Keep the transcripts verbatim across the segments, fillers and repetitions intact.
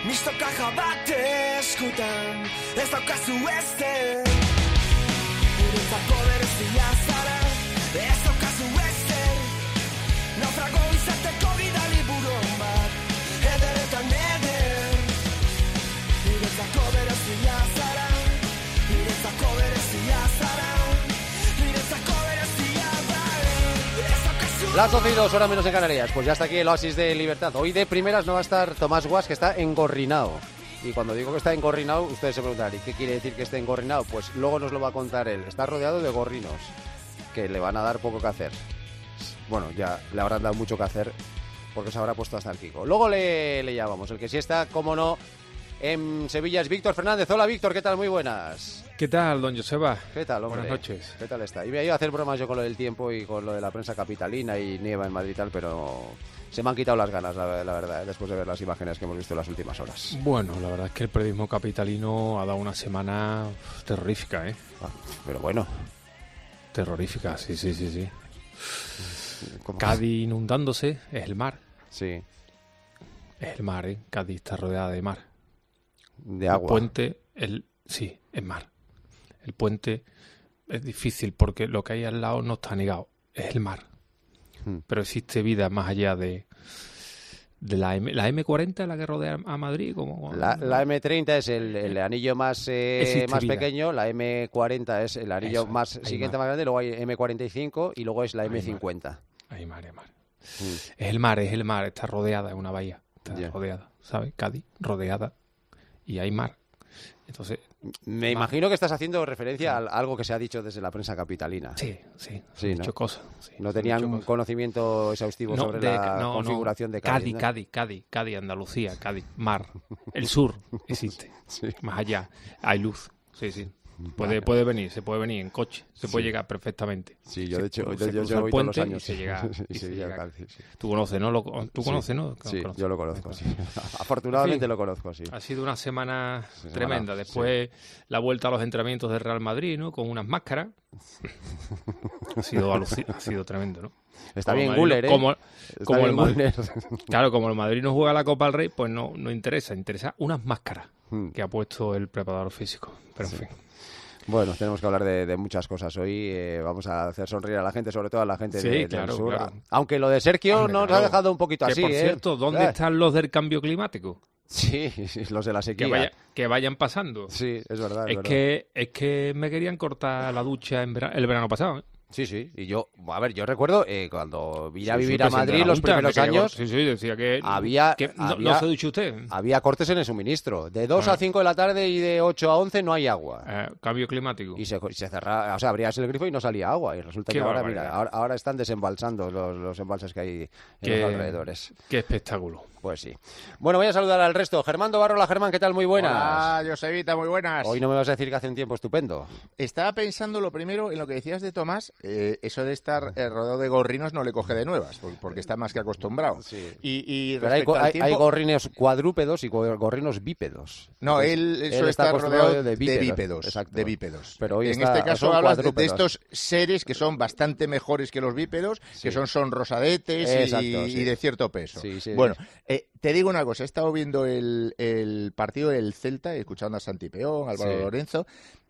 Mistoka jabate eskutan, ez daukazu ezer. Niretzako berezia zara, ez daukazu ezer. Naufrago izateko bidali buron bat, ederetan eder. Niretzako berezia zara, niretzako berezia zara, niretzako berezia zara, ez daukazu. Las doce y dos, hora menos en Canarias. Pues ya está aquí el Oasis de Libertad. Hoy de primeras no va a estar Tomás Guas, que está engorrinado. Y cuando digo que está engorrinado, ustedes se preguntarán, ¿y qué quiere decir que esté engorrinado? Pues luego nos lo va a contar él. Está rodeado de gorrinos, que le van a dar poco que hacer. Bueno, ya le habrán dado mucho que hacer, porque se habrá puesto hasta el pico. Luego le, le llamamos. El que sí está, cómo no, en Sevilla es Víctor Fernández. Hola, Víctor, ¿qué tal? Muy buenas. ¿Qué tal, don Joseba? ¿Qué tal, hombre? Buenas noches. ¿Qué tal está? Y me iba a hacer bromas yo con lo del tiempo y con lo de la prensa capitalina y nieva en Madrid y tal, pero se me han quitado las ganas, la, la verdad, después de ver las imágenes que hemos visto en las últimas horas. Bueno, la verdad es que el periodismo capitalino ha dado una semana terrorífica, ¿eh? Ah, pero bueno. Terrorífica, sí, sí, sí, sí. Cádiz inundándose, es el mar. Sí. Es el mar, ¿eh? Cádiz está rodeada de mar. De agua. El puente, el sí, es mar. El puente es difícil porque lo que hay al lado no está negado, es el mar. Hmm. Pero existe vida más allá de, de la M, la eme cuarenta, la que rodea a Madrid. Como, la, la eme treinta es el, el anillo más, eh, más pequeño, la eme cuarenta es el anillo Eso, más siguiente mar. Más grande, luego hay eme cuarenta y cinco y luego es la eme cincuenta. Hay mar, hay mar. Hmm. Es el mar, es el mar, está rodeada, es una bahía, está yeah. rodeada, ¿sabes? Cádiz, rodeada, y hay mar. Entonces, me imagino que estás haciendo referencia sí. a algo que se ha dicho desde la prensa capitalina. Sí, sí, sí muchas ¿no? cosas. Sí, no tenían un conocimiento exhaustivo no, sobre de, la no, configuración no. de Cádiz. Cádiz, ¿no? Cádiz, Cádiz, Cádiz, Andalucía, Cádiz, mar. El sur existe. Sí. Más allá hay luz. Sí, sí. Puede, puede venir, se puede venir en coche, se puede sí. llegar perfectamente. Sí, yo se, de hecho, se yo, yo voy todos los años. Y se llega, y y se se llega. Cádiz, sí. Tú conoces, ¿no? Lo, tú sí. conoces, ¿no? Sí, conoces. yo lo conozco, sí. Afortunadamente en fin, lo conozco, sí. Ha sido una semana sí, tremenda. semana, Después sí. la vuelta a los entrenamientos del Real Madrid, ¿no? Con unas máscaras. ha sido aluc- ha sido tremendo, ¿no? Está como bien Madrid, Guller, ¿eh? Como, Está como bien el Madrid, Guller. Claro, como el Madrid no juega la Copa del Rey, pues no, no interesa. Interesa unas máscaras hmm. que ha puesto el preparador físico. Pero en sí. fin. Bueno, tenemos que hablar de, de muchas cosas hoy. Eh, vamos a hacer sonreír a la gente, sobre todo a la gente sí, de, claro, del sur. Claro. Aunque lo de Sergio Hombre, nos claro. ha dejado un poquito que, así. Por ¿eh? cierto, ¿dónde eh. están los del cambio climático? Sí, los de la sequía. Que, vaya, que vayan pasando. Sí, es verdad. Es, es, verdad. Que, es que me querían cortar la ducha en vera- el verano pasado, ¿eh? Sí, sí, y yo, a ver, yo recuerdo eh, cuando vine a sí, vivir sí, a Madrid la los junta, primeros años, sí, sí, decía que había, que no, había, no se duche usted. Había cortes en el suministro, de dos ah. a cinco de la tarde y de ocho a once no hay agua. Eh, cambio climático. Y se, se cerraba, o sea, abrías el grifo y no salía agua, y resulta Qué que ahora, barbaridad. mira, ahora, ahora están desembalsando los, los embalses que hay en qué, los alrededores. Qué espectáculo. Pues sí. Bueno, voy a saludar al resto. Germán Barrola, Germán, ¿qué tal? Muy buenas. Hola, Josevita, muy buenas. Hoy no me vas a decir que hace un tiempo estupendo. Estaba pensando lo primero en lo que decías de Tomás, eh, eso de estar eh, rodeado de gorrinos no le coge de nuevas, porque está más que acostumbrado. Sí. Y, y Pero hay, al hay, tiempo... hay gorrinos cuadrúpedos y gorrinos bípedos. No, él, él suele estar rodeado de bípedos. De bípedos, Exacto. de bípedos. Pero hoy en está, este caso hablas de, de estos seres que son bastante mejores que los bípedos, sí. que son sonrosadetes Exacto, y, sí. y de cierto peso. Sí, sí, bueno, eh, te digo una cosa, he estado viendo el, el partido del Celta, escuchando a Santi Peón, Álvaro sí. Lorenzo.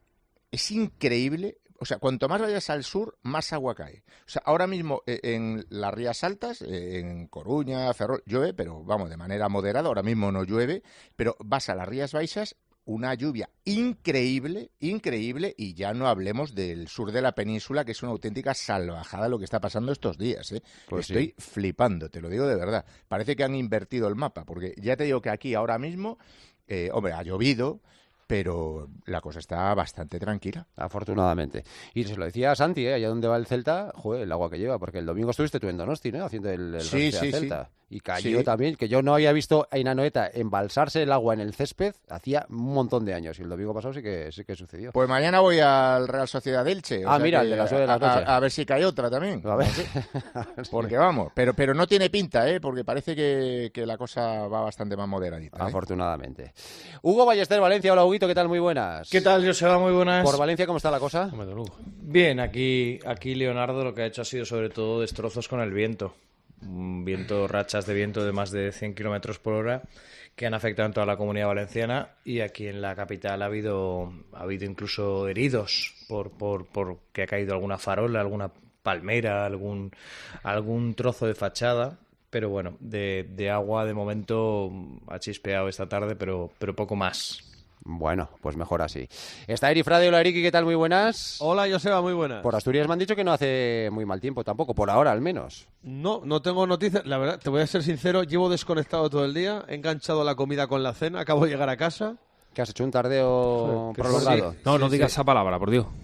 Es increíble. O sea, cuanto más vayas al sur, más agua cae. O sea, ahora mismo eh, en las Rías Altas, eh, en Coruña, Ferrol, llueve, pero vamos, de manera moderada. Ahora mismo no llueve, pero vas a las Rías Baixas, una lluvia increíble, increíble, y ya no hablemos del sur de la península, que es una auténtica salvajada lo que está pasando estos días, ¿eh? Pues Estoy sí. flipando, te lo digo de verdad. Parece que han invertido el mapa, porque ya te digo que aquí ahora mismo, eh, hombre, ha llovido, pero la cosa está bastante tranquila. Afortunadamente. Y se lo decía a Santi, ¿eh? Allá donde va el Celta, joder, el agua que lleva, porque el domingo estuviste tú en Donosti, ¿no? Haciendo el, el sí, sí, Celta. Sí. Y cayó sí. también, que yo no había visto en Anoeta embalsarse el agua en el césped hacía un montón de años. Y el domingo pasado sí que sí que sucedió. Pues mañana voy al Real Sociedad Elche. O ah, sea mira, que, el de las nueve de la noche. A, a ver si cae otra también. A ver. Porque vamos, pero pero no tiene pinta, ¿eh? Porque parece que, que la cosa va bastante más moderadita. ¿eh? Afortunadamente. Hugo Ballester, Valencia. Hola, Huguito, ¿qué tal? Muy buenas. ¿Qué tal, Joseba? Muy buenas. ¿Por Valencia cómo está la cosa? Bien, aquí, aquí Leonardo lo que ha hecho ha sido sobre todo destrozos con el viento. Un viento, rachas de viento de más de cien kilómetros por hora que han afectado en toda la Comunidad Valenciana, y aquí en la capital ha habido ha habido incluso heridos por por por que ha caído alguna farola, alguna palmera, algún algún trozo de fachada. Pero bueno, de, de agua de momento ha chispeado esta tarde, pero, pero poco más. Bueno, pues mejor así. Está Eri Frade. Hola, Eriki, ¿qué tal? Muy buenas. Hola, Joseba, muy buenas. Por Asturias me han dicho que no hace muy mal tiempo tampoco, por ahora al menos. No, no tengo noticias. La verdad, te voy a ser sincero, llevo desconectado todo el día, he enganchado la comida con la cena, acabo de llegar a casa. ¿Que has hecho un tardeo Qué prolongado? sí. No, no Sí, digas sí. esa palabra, por Dios.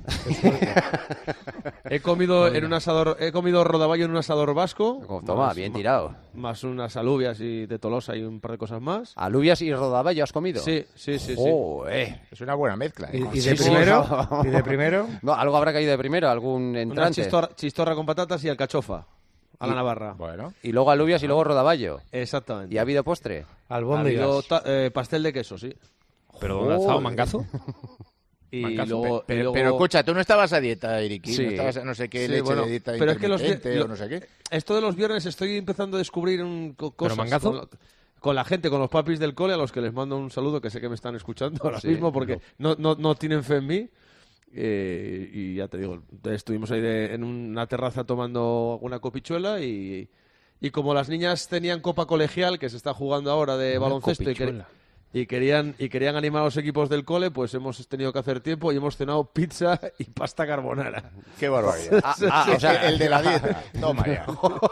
He comido en un asador, he comido rodaballo en un asador vasco. Toma, más- bien ma- tirado. Más unas alubias y de Tolosa y un par de cosas más. ¿Alubias y rodaballo has comido? Sí, sí, sí, sí. Joder. Es una buena mezcla. ¿eh? ¿Y, y Sí, de sí. primero? ¿Y de primero? No, algo habrá caído de primero, algún Una entrante. chistorra, chistorra con patatas y alcachofa. A la Y- navarra. Bueno. Y luego alubias y luego rodaballo. Exactamente. ¿Y ha habido postre? Ha habido Albóndigas. ta- eh, pastel de queso, sí. ¿Pero dónde ha estado, Mangazo? Y Mancazo, luego, y Pero, luego- pero escucha, tú no estabas a dieta, Eriki. Sí. No estabas a no sé qué Sí, leche bueno, de dieta pero es que los intermitente vi- o no sé qué. Esto de los viernes estoy empezando a descubrir un, co- cosas Mangazo? con la, con la gente, con los papis del cole, a los que les mando un saludo, que sé que me están escuchando ahora Sí, mismo porque no, no, no tienen fe en mí. Eh, y ya te digo, estuvimos ahí de- en una terraza tomando una copichuela y, y como las niñas tenían copa colegial, que se está jugando ahora de Una baloncesto, y, quer- copichuela. y querían y querían animar a los equipos del cole, pues hemos tenido que hacer tiempo y hemos cenado pizza y pasta carbonara. Qué barbaridad. Ah, ah, o sea, el de la dieta. Toma ya.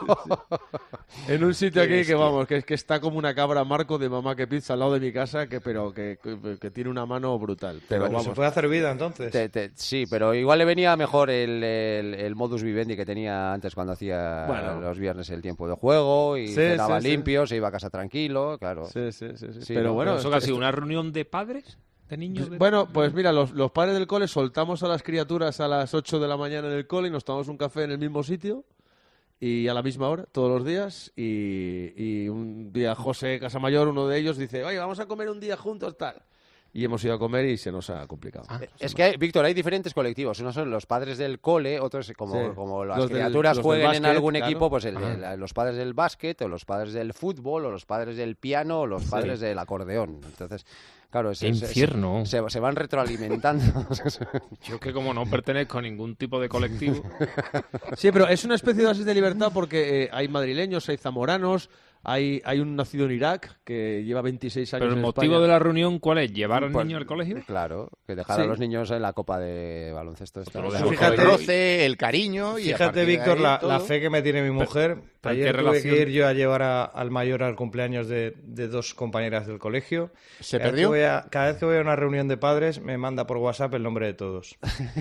En un sitio Qué aquí que bestia. vamos, que, que está como una cabra Marco de Mamá que Pizza al lado de mi casa, que pero que, que, que tiene una mano brutal. Pero Bueno, vamos, ¿Se puede hacer vida entonces? Te- te- sí, pero igual le venía mejor el, el- el modus vivendi que tenía antes cuando hacía Bueno. los viernes el tiempo de juego y Sí, cenaba sí, sí. limpio, se iba a casa tranquilo, claro. sí, sí, sí, sí. Sí, pero no, bueno, ¿Eso esto- que ha sido esto- una reunión de padres? ¿De niños? De... bueno, pues mira, los, los padres del cole soltamos a las criaturas a las ocho de la mañana en el cole y nos tomamos un café en el mismo sitio y a la misma hora, todos los días. Y, y un día José Casamayor, uno de ellos, dice, oye, vamos a comer un día juntos, tal. Y hemos ido a comer y se nos ha complicado. Ah, Es que, hay- Víctor, hay diferentes colectivos. Unos son los padres del cole, otros como, Sí. como las Los del- criaturas los del jueguen en básquet, algún claro. equipo, pues el- Ajá. el- los padres del básquet, o los padres del fútbol, o los padres del piano, o los padres del acordeón. Entonces, claro, es, ¡Qué es- es- infierno! se, se van retroalimentando. Yo que como no pertenezco a ningún tipo de colectivo... Sí, pero es una especie de oasis de libertad porque eh, hay madrileños, hay zamoranos, hay, hay un nacido en Irak que lleva veintiséis años Pero el en motivo España. de la reunión, ¿cuál es? ¿Llevar al Pues, niño al colegio? Claro, que dejar a Sí. los niños en la copa de baloncesto. esta. Pero O sea, dejo- Fíjate, Fíjate- el roce, el cariño y a Fíjate, partir de Víctor, ahí la, todo. la fe que me tiene mi mujer. pero Ayer ¿qué tuve relación? que ir yo a llevar a- al mayor al cumpleaños de, de dos compañeras del colegio. ¿Se Cada vez perdió? que voy a- cada vez que voy a una reunión de padres me manda por WhatsApp el nombre de todos.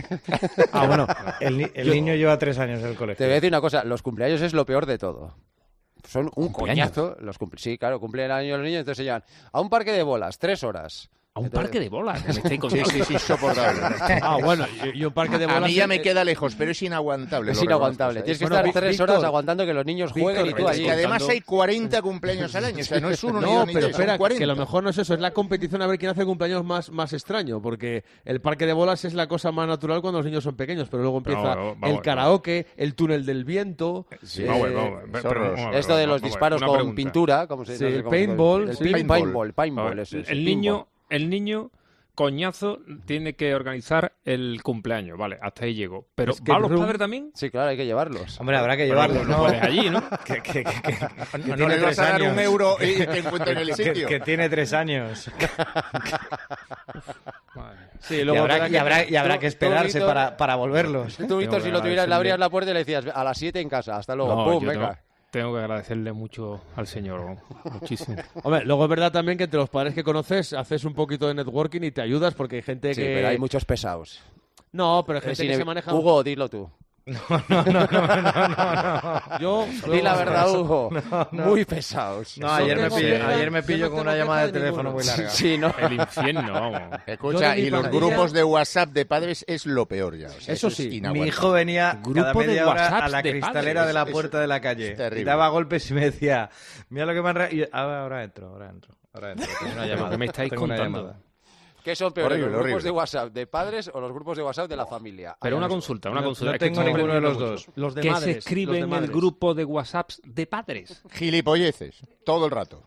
Ah, bueno, el, ni- el niño lleva tres años en el Te colegio. voy a decir una cosa, los cumpleaños es lo peor de todo. Son un ¿Cumpleaños? coñazo. Los cumple- sí, claro, cumplen el año los niños, entonces se llevan a un parque de bolas, tres horas. A un Entonces- parque de bolas. Me estáis Sí, contando. sí, sí, insoportable. Ah, bueno, y, y un parque de bolas... A mí ya me eh, queda lejos, pero es inaguantable. Es lo inaguantable. reconozco, Tienes que Bueno, estar Vi- tres Víctor, horas aguantando que los niños jueguen y tú Víctor, Es allí. que además contando- hay cuarenta cumpleaños al año, o sea, no es uno ni No, dos ni pero tres, son espera, cuarenta. que lo mejor no es eso, es la competición a ver quién hace el cumpleaños más, más extraño, porque el parque de bolas es la cosa más natural cuando los niños son pequeños, pero luego empieza Vamos, vamos, el karaoke, el túnel del viento, Sí, eh, vamos a ver, vamos a ver, pero- zorros. vamos a ver, Esto de vamos los a ver, disparos una con pregunta. pintura, como se Sí, no sé el cómo- paintball, el sí. pin- Paintball. paintball, A paintball, ver, eso es, el niño, el niño coñazo tiene que organizar el cumpleaños, vale, hasta ahí llego. Pero Escape ¿va los room. padres también? Sí, claro, hay que llevarlos. Hombre, habrá que Pero llevarlo, no ¿no? puedes allí, ¿no? Que, que- que- que- que No, tiene le vas tres a dar años. un euro y te encuentran en el Que- sitio. que tiene tres años. sí, Y luego habrá, tendrá y habrá- y habrá Tú- que esperarse tú, Víctor- para, para volverlos. Tú, Víctor, que si lo tuvieras, le agradecerle. abrías la puerta y le decías a las siete en casa, hasta luego, No, pum, yo venga. tengo, tengo que agradecerle mucho al señor, muchísimo. Hombre, luego es verdad también que entre los padres que conoces haces un poquito de networking y te ayudas porque hay gente Sí, que... pero hay muchos pesados. No, pero hay gente Es que inevi- se maneja... Hugo, dilo tú. Yo, Di la yo- verdad, Hugo. Muy pesados. No, ayer me tengo pillo, queja- ayer me yo pillo no con tengo una llamada de queja de teléfono ninguno. muy larga. Sí, ¿no? El infierno, vamos. Escucha, Yo de mi y los pandilla- grupos de WhatsApp de padres es lo peor ya. o sea, Eso es sí, mi Mi inaguantable. hijo venía Grupo cada media de hora a WhatsApps la de cristalera padres. de la Es- puerta de la calle. es terrible. Y daba golpes y me decía, mira lo que me han... re-". Y yo, ahora, ahora entro, ahora entro. Ahora entro. Tengo una Pero llamada. ¿qué me estáis tengo una contando? llamada. ¿Qué son peores, Horrible, los grupos horrible. de WhatsApp de padres o los grupos de WhatsApp de la familia? Pero Ahí una mismo. consulta, una No- consulta. no es que tengo estoy ninguno de los aprendiendo dos. Los de ¿Qué madres, se escribe los de en el madres. grupo de WhatsApps de padres? Gilipolleces, todo el rato.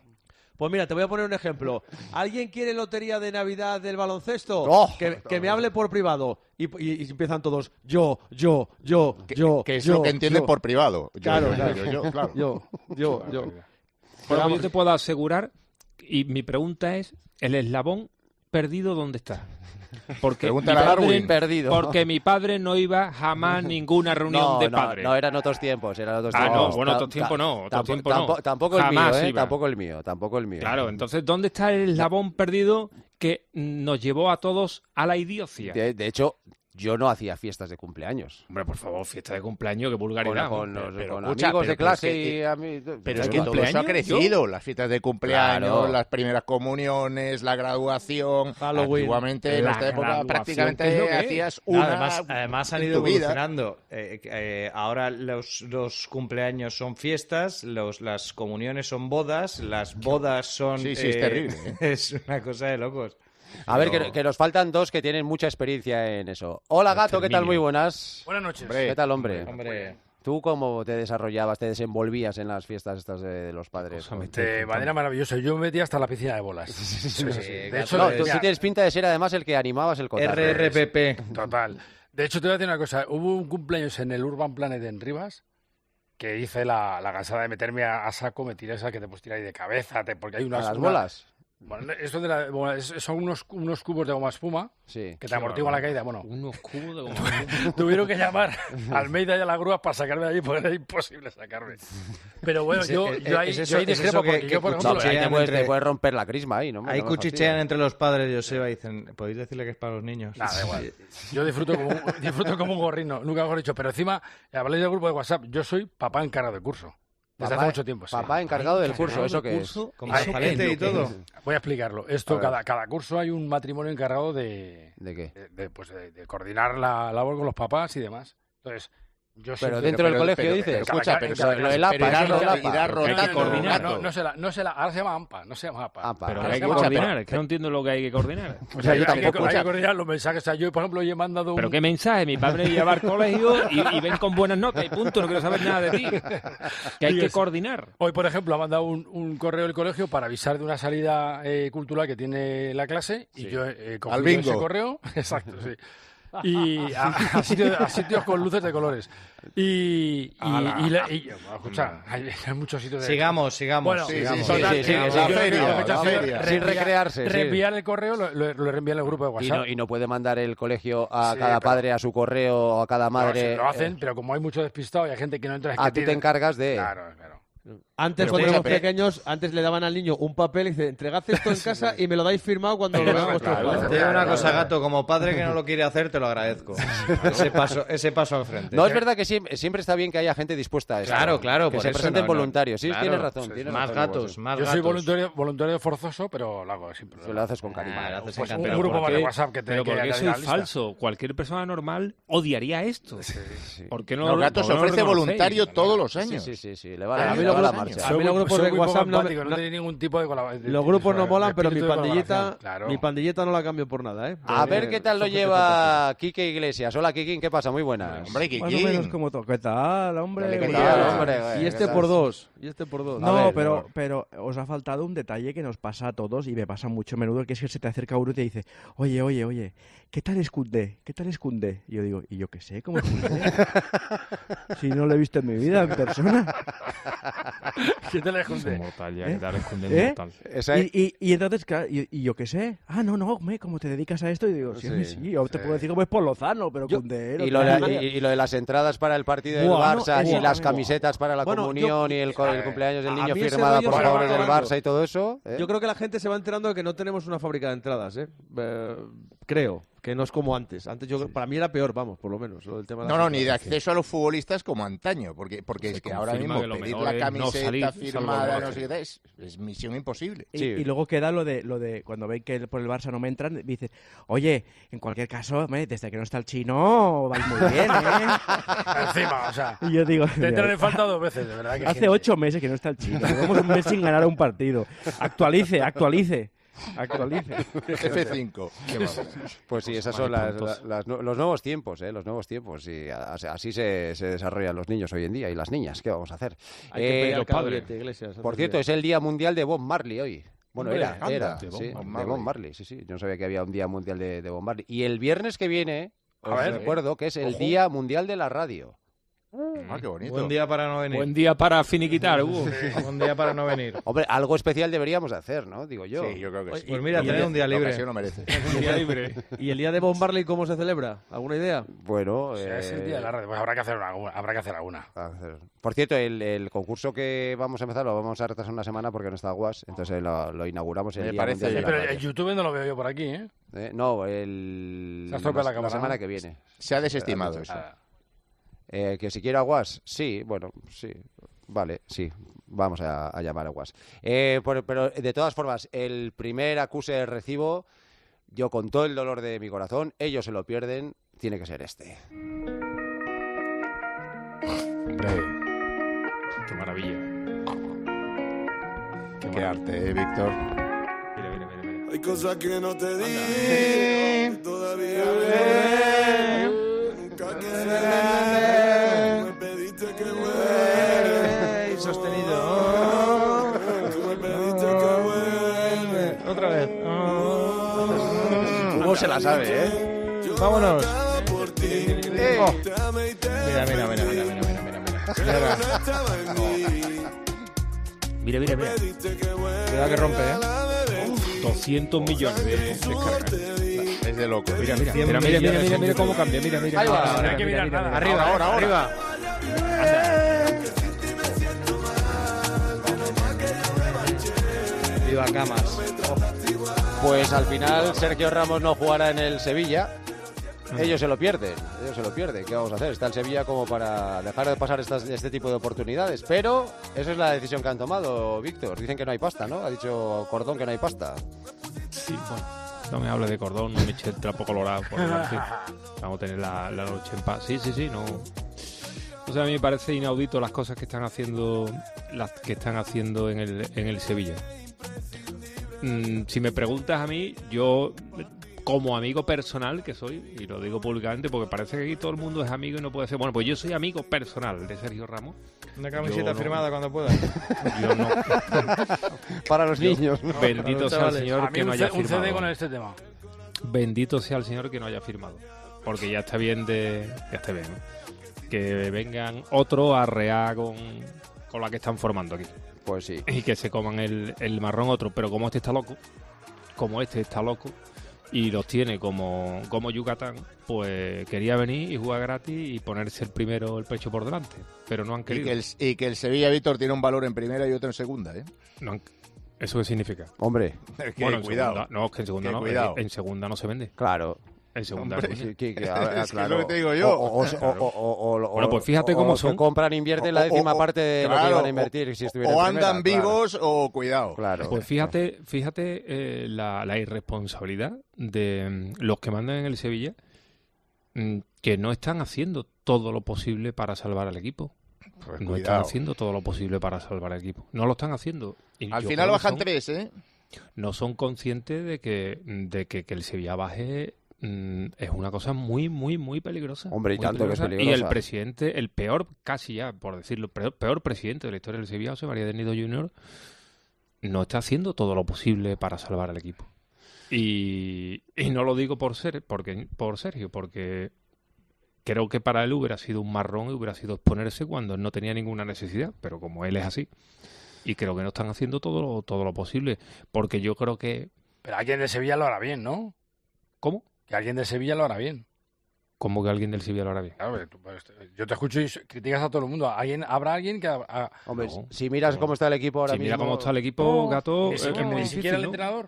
Pues mira, te voy a poner un ejemplo. ¿Alguien quiere lotería de Navidad del baloncesto? Oh, que, que me hable por privado. Y, y, y empiezan todos, yo, yo, yo, Que, yo, que es yo, lo que entiende yo. por privado. Yo, Claro, yo, claro. yo, yo, claro. Yo, yo, yo. Bueno, yo te puedo asegurar, y mi pregunta es, ¿el eslabón perdido dónde está? Porque mi, Pregúntale a padre, Darwin. Perdido. porque mi padre no iba jamás a ninguna reunión No, de no, padres. no, eran otros tiempos, eran otros Ah, tiempos. no, bueno, Ta- otros tiempos ta- no, otros tampo- tiempos no. tampo- Tampoco el Jamás mío, ¿eh? iba. Tampoco el mío, tampoco el mío. Claro, entonces, ¿dónde está el eslabón perdido que nos llevó a todos a la idiocia? De, de hecho, yo no hacía fiestas de cumpleaños. Hombre, por favor, fiesta de cumpleaños, qué Con, vulgaridad. con, Pero- los- pero con escucha, amigos pero- de pero es clase que- y a mí... Pero es ¿De que todo eso ha cumpleaños? crecido. Las fiestas de cumpleaños, Claro. las primeras comuniones, la graduación. Halloween. Antiguamente, en La esta época, graduación, ¿qué es prácticamente lo que es? hacías No, una además, además han en ido tu vida. evolucionando. Eh, eh, ahora los, los cumpleaños son fiestas, los, las comuniones son bodas, las bodas son... Sí, sí, es terrible, ¿eh? Es una cosa de locos. A ver, Pero- que, que nos faltan dos que tienen mucha experiencia en eso. Hola, Gato, ¿qué tal? Muy buenas. Buenas noches. Hombre, ¿Qué tal, hombre? Hombre, ¿Tú cómo te desarrollabas, te desenvolvías en las fiestas estas de, de los padres? Cosa me De manera maravillosa. Yo me metí hasta la piscina de bolas. sí, De hecho, No, de- tú, mira, tú tienes pinta de ser además el que animabas el cotarro. R R P P. total. De hecho, te voy a decir una cosa. Hubo un cumpleaños en el Urban Planet en Rivas que hice la, la cansada de meterme a, a saco, me tiré esa que te puedes tirar ahí de cabeza, te- porque hay ¿A unas... las una- bolas? Bueno, esto de la- bueno, es- son unos, unos cubos de goma espuma Sí. que te amortiguan la caída. Bueno, Unos cubos de goma. tuvieron que llamar a Almeida y a la grúa para sacarme de allí porque era imposible sacarme. Pero bueno, Ese- yo, eh, yo ahí, es yo eso- ahí es discrepo eso que- porque que yo, por No, ejemplo, pues ahí te cuchichean puedes, entre- te puedes romper la crisma ahí, ¿no? hombre, Ahí no me cuchichean fastidies. entre los padres, Joseba, y dicen, ¿podéis decirle que es para los niños? nada, da igual. Yo disfruto como, un, disfruto como un gorrino, nunca mejor dicho. Pero encima, habláis del grupo de WhatsApp, yo soy papá encargado del curso. Desde Papá- hace mucho tiempo, sí. Papá encargado del curso, ¿eso qué es? Con Ay, brazalete y todo. Voy a explicarlo. Esto, A ver. cada, cada curso hay un matrimonio encargado de, ¿De qué? de, de, pues de, de coordinar la labor con los papás y demás. Entonces, yo Pero siempre- dentro del pero- colegio pero- dices. pero escucha, pero, Pero pero- lo del APA, pero eso irá es lo del ro- APA. irá Hay que rotando, coordinar, no, gato. no, se la, no se la, ahora se llama AMPA, no se llama APA. APA. Pero Ahora que hay se que llama coordinar, APA. es que no entiendo lo que hay que coordinar. O sea, yo hay, que, tampoco, hay que ya. coordinar los mensajes. O sea, yo, por ejemplo, hoy he mandado un... ¿Pero qué mensaje? Mi padre lleva al colegio y, y ven con buenas notas y punto, no quiero saber nada de ti. Que hay que Fíjese. coordinar. Hoy, por ejemplo, ha mandado un, un correo del colegio para avisar de una salida eh, cultural que tiene la clase y yo he cogido Al bingo. ese correo, exacto, sí. Y a, a sitios, a sitios con luces de colores. Y, y, y, le- y- escucha, hay, hay muchos sitios de... Sigamos, sigamos. Bueno, Sí, sí, sigamos. sí, total, sí, sí, eh, sí, yo- la yo- feria, yo- la yo- feria. Sin recrearse, sí. Reenviar el correo, lo, lo, lo reenvían al grupo de Y WhatsApp. no, y no puede mandar el colegio a Sí, cada pero- padre a su correo o a cada No, madre. sí, lo hacen, eh, pero como hay mucho despistado y hay gente que no entra... Es ah, que tú te tiene- encargas de. Claro, claro. Antes, Pero cuando éramos escúchame. pequeños, antes le daban al niño un papel y dice, entregad esto en casa y me lo dais firmado cuando lo vean vuestros Claro, padres. Te digo una cosa, gato, como padre que no lo quiere hacer, te lo agradezco. Ese paso, ese paso al frente. No, es verdad que siempre, siempre está bien que haya gente dispuesta a esto. Claro, claro. Que por se eso presenten no, no. voluntarios. Sí, Claro, tienes razón. sí, tienes más razón, gatos, Igual, más Yo soy gatos. voluntario, voluntario forzoso, pero lo hago siempre. sí. Lo haces con cariño. Ah, lo haces Pues un encantado. grupo ¿Por más qué? de WhatsApp que te Pero que porque añadir eso a la es lista. falso. Cualquier persona normal odiaría esto. ¿Por qué no No, gato por se qué no lo ofrece reconocéis? voluntario todos los Sí, años. sí, sí, sí. Le va la, A mí le los va la grupos- marcha. a mí Soy los muy- grupos soy de muy poco WhatsApp no- empático, no, no- tiene ningún tipo de colaboración. Los grupos no molan, pero mi espíritu de pandillita, colaboración, claro. mi pandillita no la cambio por nada, ¿eh? A ver qué tal lo Eso lleva Quique Iglesias. Hola, Kikín, ¿qué pasa? Muy buenas. Hombre, Más o menos Kikín. como todo. ¿Qué tal, hombre? Dale, ¿qué Muy tal, bien. hombre? Y ¿qué este tal? por dos, y este por dos. A No, ver, pero, no. pero os ha faltado un detalle que nos pasa a todos y me pasa mucho a menudo, que es que se te acerca uno y te dice, oye, oye, oye, ¿qué tal es Koundé? ¿Qué tal es Koundé? Y yo digo, ¿y yo qué sé? ¿Cómo es Koundé? Si no lo he visto en mi vida, en persona. ¿Qué te le Es junté? mortal, ya, ¿Eh? que te escondes ¿Eh? mortal. Esa Y, y, y entonces, claro, y, y yo qué sé. Ah, no, no, me, ¿cómo te dedicas a esto? Y digo, sí, Sí, sí, yo te puedo decir cómo es por Lozano, pero Yo- Koundé... Y no lo, tengo de, ni idea. y, y lo de las entradas para el partido del Buah, no, Barça y eso las también. camisetas para la Bueno, comunión yo- y el, co- el cumpleaños del a niño mí ese firmada rollo por se me va favores del acabando. Barça y todo eso. ¿eh? Yo creo que la gente se va enterando de que no tenemos una fábrica de entradas, ¿eh? Eh, creo, que no es como antes. Antes yo, para mí era peor, vamos, por lo menos, lo del tema de No, las no, ni de entradas. acceso a los futbolistas como antaño, porque, porque Se es que ahora confirma mismo que lo pedir mejor la es no camiseta salir, salvo firmada, el no sé qué, es, es misión imposible. Y, Sí. y luego queda lo de lo de cuando ven que por el Barça no me entran, dices, oye, en cualquier caso, hombre, desde que no está el chino, vais muy bien, ¿eh? Encima, o sea, Y yo digo, te entran en falta dos veces, de verdad. Que hace gente- ocho meses que no está el chino, llevamos un mes sin ganar un partido. Actualice, actualice. Actualice. F cinco. Pues sí, esas son las, las- las nu- los nuevos tiempos, ¿eh? Los nuevos tiempos. Y a- así se, se desarrollan los niños hoy en día y las niñas. ¿Qué vamos a hacer? Hay que Eh, pelear los cada padres. billete, Iglesias, Por hace cierto, día. es el Día Mundial de Bob Marley hoy. Bueno, Hombre, era, anda, era, de Bob sí, Marley. de Bob Marley, sí, sí. Yo no sabía que había un Día Mundial de, de Bob Marley. Y el viernes que viene, os ver. recuerdo que es el Ojo. Día Mundial de la Radio. Ah, qué bonito. Buen día para no venir. Buen día para finiquitar, Hugo. Buen día para no venir. Hombre, algo especial deberíamos de hacer, ¿no? Digo yo. Sí, yo creo que sí. Pues mira, Y tener la- un día la libre. ocasión lo merece. Día libre. ¿Y el día de Bob Marley cómo se celebra? ¿Alguna idea? Bueno, O sea, es el eh, día de la radio. Pues habrá que hacer alguna. Habrá que hacer alguna. a hacer- Por cierto, el, el concurso que vamos a empezar lo vamos a retrasar una semana porque no está Guas, entonces eh, lo, lo inauguramos el Me Día parece Mundial de bien. la Pero Radio. en YouTube no lo veo yo por aquí, ¿eh? Eh, no, el, Se ha estropeado la la cámara, semana ¿no? que viene. Se ha desestimado eso. Ah, Eh, que si quiero a Guas, sí, bueno, sí, vale, sí, vamos a, a llamar a Guas. Eh, por- pero de todas formas, el primer acuse de recibo, yo con todo el dolor de mi corazón, ellos se lo pierden, tiene que ser este. Hombre, qué maravilla. Qué, Qué maravilla. arte, eh, Víctor. Mira, mira, mira, mira. Hay cosas que no te di, todavía nunca quise. Me pediste que vuelva. Ey, sostenido. Tú me pediste que vuelva. Otra vez. ¿Cómo se la sabe, eh? Yo Vámonos. mataba por ti. Oh. Te amé y te Mira, mira, mira, mira, mira, mira, mira, mira. pero no estaba en mí. Mira, mira, mira. Pediste que vuelva. Cuidado que rompe, ¿eh? La bebé. doscientos millones de descargas. Es de loco. Mira, mira, cien mira, mira, mira, millones mira, de mira cómo cambia, mira, mira. Ahí va, mira, no hay que mira, mirar mira, nada. mira. Arriba, ahora, arriba. Viva Camas. Pues al final Sergio Ramos no jugará en el Sevilla. Ellos se lo pierden, ellos se lo pierden. ¿Qué vamos a hacer? Está el Sevilla como para dejar de pasar estas, este tipo de oportunidades. Pero esa es la decisión que han tomado, Víctor. Dicen que no hay pasta, ¿no? Ha dicho Cordón que no hay pasta. Sí, bueno, no me hables de Cordón, no me eche el trapo colorado por delante. Vamos a tener la, la noche en paz. Sí, sí, sí, no. O sea, a mí me parece inaudito las cosas que están haciendo, las que están haciendo en el, en el Sevilla. Mm, si me preguntas a mí, yo como amigo personal que soy, y lo digo públicamente porque parece que aquí todo el mundo es amigo y no puede ser. Bueno, pues yo soy amigo personal de Sergio Ramos. Una camiseta Yo no. firmada cuando pueda. Yo no. Para los niños, ¿no? Bendito sea el Señor A mí que no un, haya C- un C D firmado. con este tema. Bendito sea el Señor que no haya firmado. Porque ya está bien de. Ya está bien, ¿no? Que vengan otros a rear con, con la que están formando aquí. Pues sí. Y que se coman el, el marrón otro. Pero como este está loco, como este está loco, y los tiene como, como Yucatán, pues quería venir y jugar gratis y ponerse el primero el pecho por delante. Pero no han Y querido. que, el, y que el Sevilla, Víctor, tiene un valor en primera y otro en segunda, ¿eh? No han- ¿Eso qué significa? Hombre, Es que Bueno, en cuidado. segunda, no, es que en segunda Que no. cuidado. En, en segunda no se vende. claro. En segunda Hombre, coño. Sí, que- que- ah, Es que claro. es lo que te digo yo. O, o- o- o- o- o- Bueno, pues fíjate o- cómo o son. que compran, invierten la O- o- décima o- parte de lo que claro, iban a invertir si estuvieran O en primera, andan claro. vivos o cuidado. Claro. Pues fíjate, fíjate eh, la, la irresponsabilidad de mm, los que mandan en el Sevilla, mm, que no están haciendo todo lo posible para salvar al equipo. Pues No cuidado. están haciendo todo lo posible para salvar al equipo. No lo están haciendo. Y Al yo final creo que bajan son- tres, ¿eh? No son conscientes de que, de que, que el Sevilla baje mm, es una cosa muy, muy, muy peligrosa. Hombre, y muy tanto que es Y el peligrosa. presidente, el peor, casi ya, por decirlo, peor, peor presidente de la historia del Sevilla, José María del Nido junior, no está haciendo todo lo posible para salvar al equipo. Y, y no lo digo por ser, porque, por Sergio, porque creo que para él hubiera sido un marrón y hubiera sido exponerse cuando él no tenía ninguna necesidad, pero como él es así, y creo que no están haciendo todo lo, todo lo posible, porque yo creo que... Pero alguien de Sevilla lo hará bien, ¿no? ¿Cómo? Que alguien de Sevilla lo hará bien. ¿Cómo que alguien del Sevilla lo hará bien? Claro, tú, pues, yo te escucho y criticas a todo el mundo. ¿Alguien, ¿Habrá alguien que... ha- ha- Hombre, No. si miras No. cómo está el equipo ahora Si mismo... mira cómo está el equipo, No, Gato, ni es, siquiera, es muy ni difícil, siquiera el ¿no? entrenador.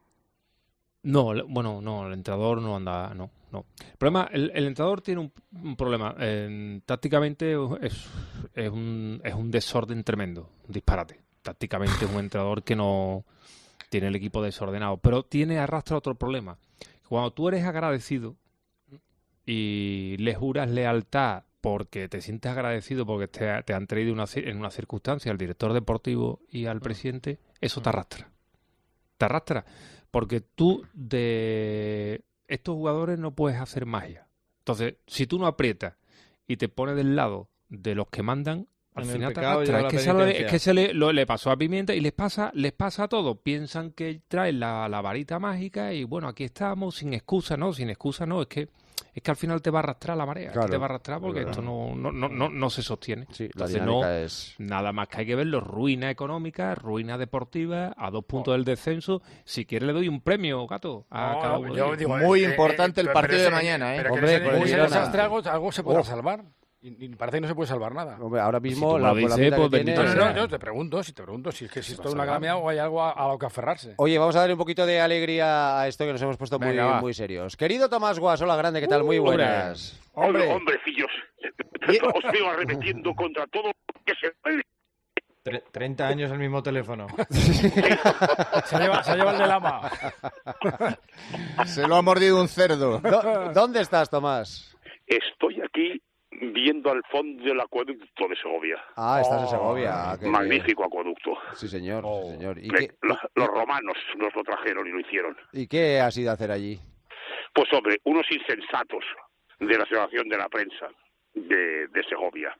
No, el- bueno, no, el entrenador no anda, no, no. El problema, el, el entrenador tiene un, un problema. Eh, tácticamente es, es, un, es un desorden tremendo, un disparate. Tácticamente es un entrenador que no tiene el equipo desordenado, pero tiene arrastra otro problema. Cuando tú eres agradecido y le juras lealtad porque te sientes agradecido porque te, te han traído una, ci- en una circunstancia al director deportivo y al presidente, eso te arrastra. Te arrastra. Porque tú de estos jugadores no puedes hacer magia. Entonces, si tú no aprietas y te pones del lado de los que mandan, al En el final te pecado arrastra. lleva Es la que, se, lo- es penitencia. que se le, lo- le pasó a Pimienta y les pasa, les pasa a todos. Piensan que traen la, la varita mágica y bueno, aquí estamos, sin excusa, no, sin excusa no, es que es que al final te va a arrastrar la marea, es que Claro. te va a arrastrar porque Claro. esto no, no, no, no, no se sostiene. Sí, la Entonces, dinámica no, es... nada más que hay que verlo, ruina económica, ruina deportiva, a dos puntos del descenso. Si quiere le doy un premio, Gato, a No, cada uno de yo ellos. digo, Muy eh, importante el pero partido ese- de mañana, ¿eh? Pero que Hombre, en ese- con el en ese Girona. desastre algo, algo se podrá Oh. salvar. Y, y parece que no se puede salvar nada. Hombre, ahora mismo tú me la, lo por la dices, pinta pues que tiene... No, no, bendito no, sea. yo te pregunto, si te pregunto, si es que si Se esto va es a una salvar. calamidad o hay algo a, a lo que aferrarse. Oye, vamos a darle un poquito de alegría a esto que nos hemos puesto muy, Venga, va. muy serios. Querido Tomás Guas, hola grande, ¿qué tal? Muy buenas. Hombre. Hombrecillos, os veo arremetiendo contra todo lo que se puede. Tre- treinta años el mismo teléfono. Se lleva, se lleva el del ama. Se lo ha mordido un cerdo. Do- ¿Dónde estás, Tomás? Estoy aquí viendo al fondo del acueducto de Segovia. Ah, estás en Oh, Segovia. ah, qué bien. Magnífico acueducto. Sí, señor, Oh. sí, señor. ¿Y Le- qué, lo- los romanos nos lo trajeron y lo hicieron. ¿Y qué has ido a hacer allí? Pues hombre, unos insensatos de la Asociación de la Prensa de, de Segovia.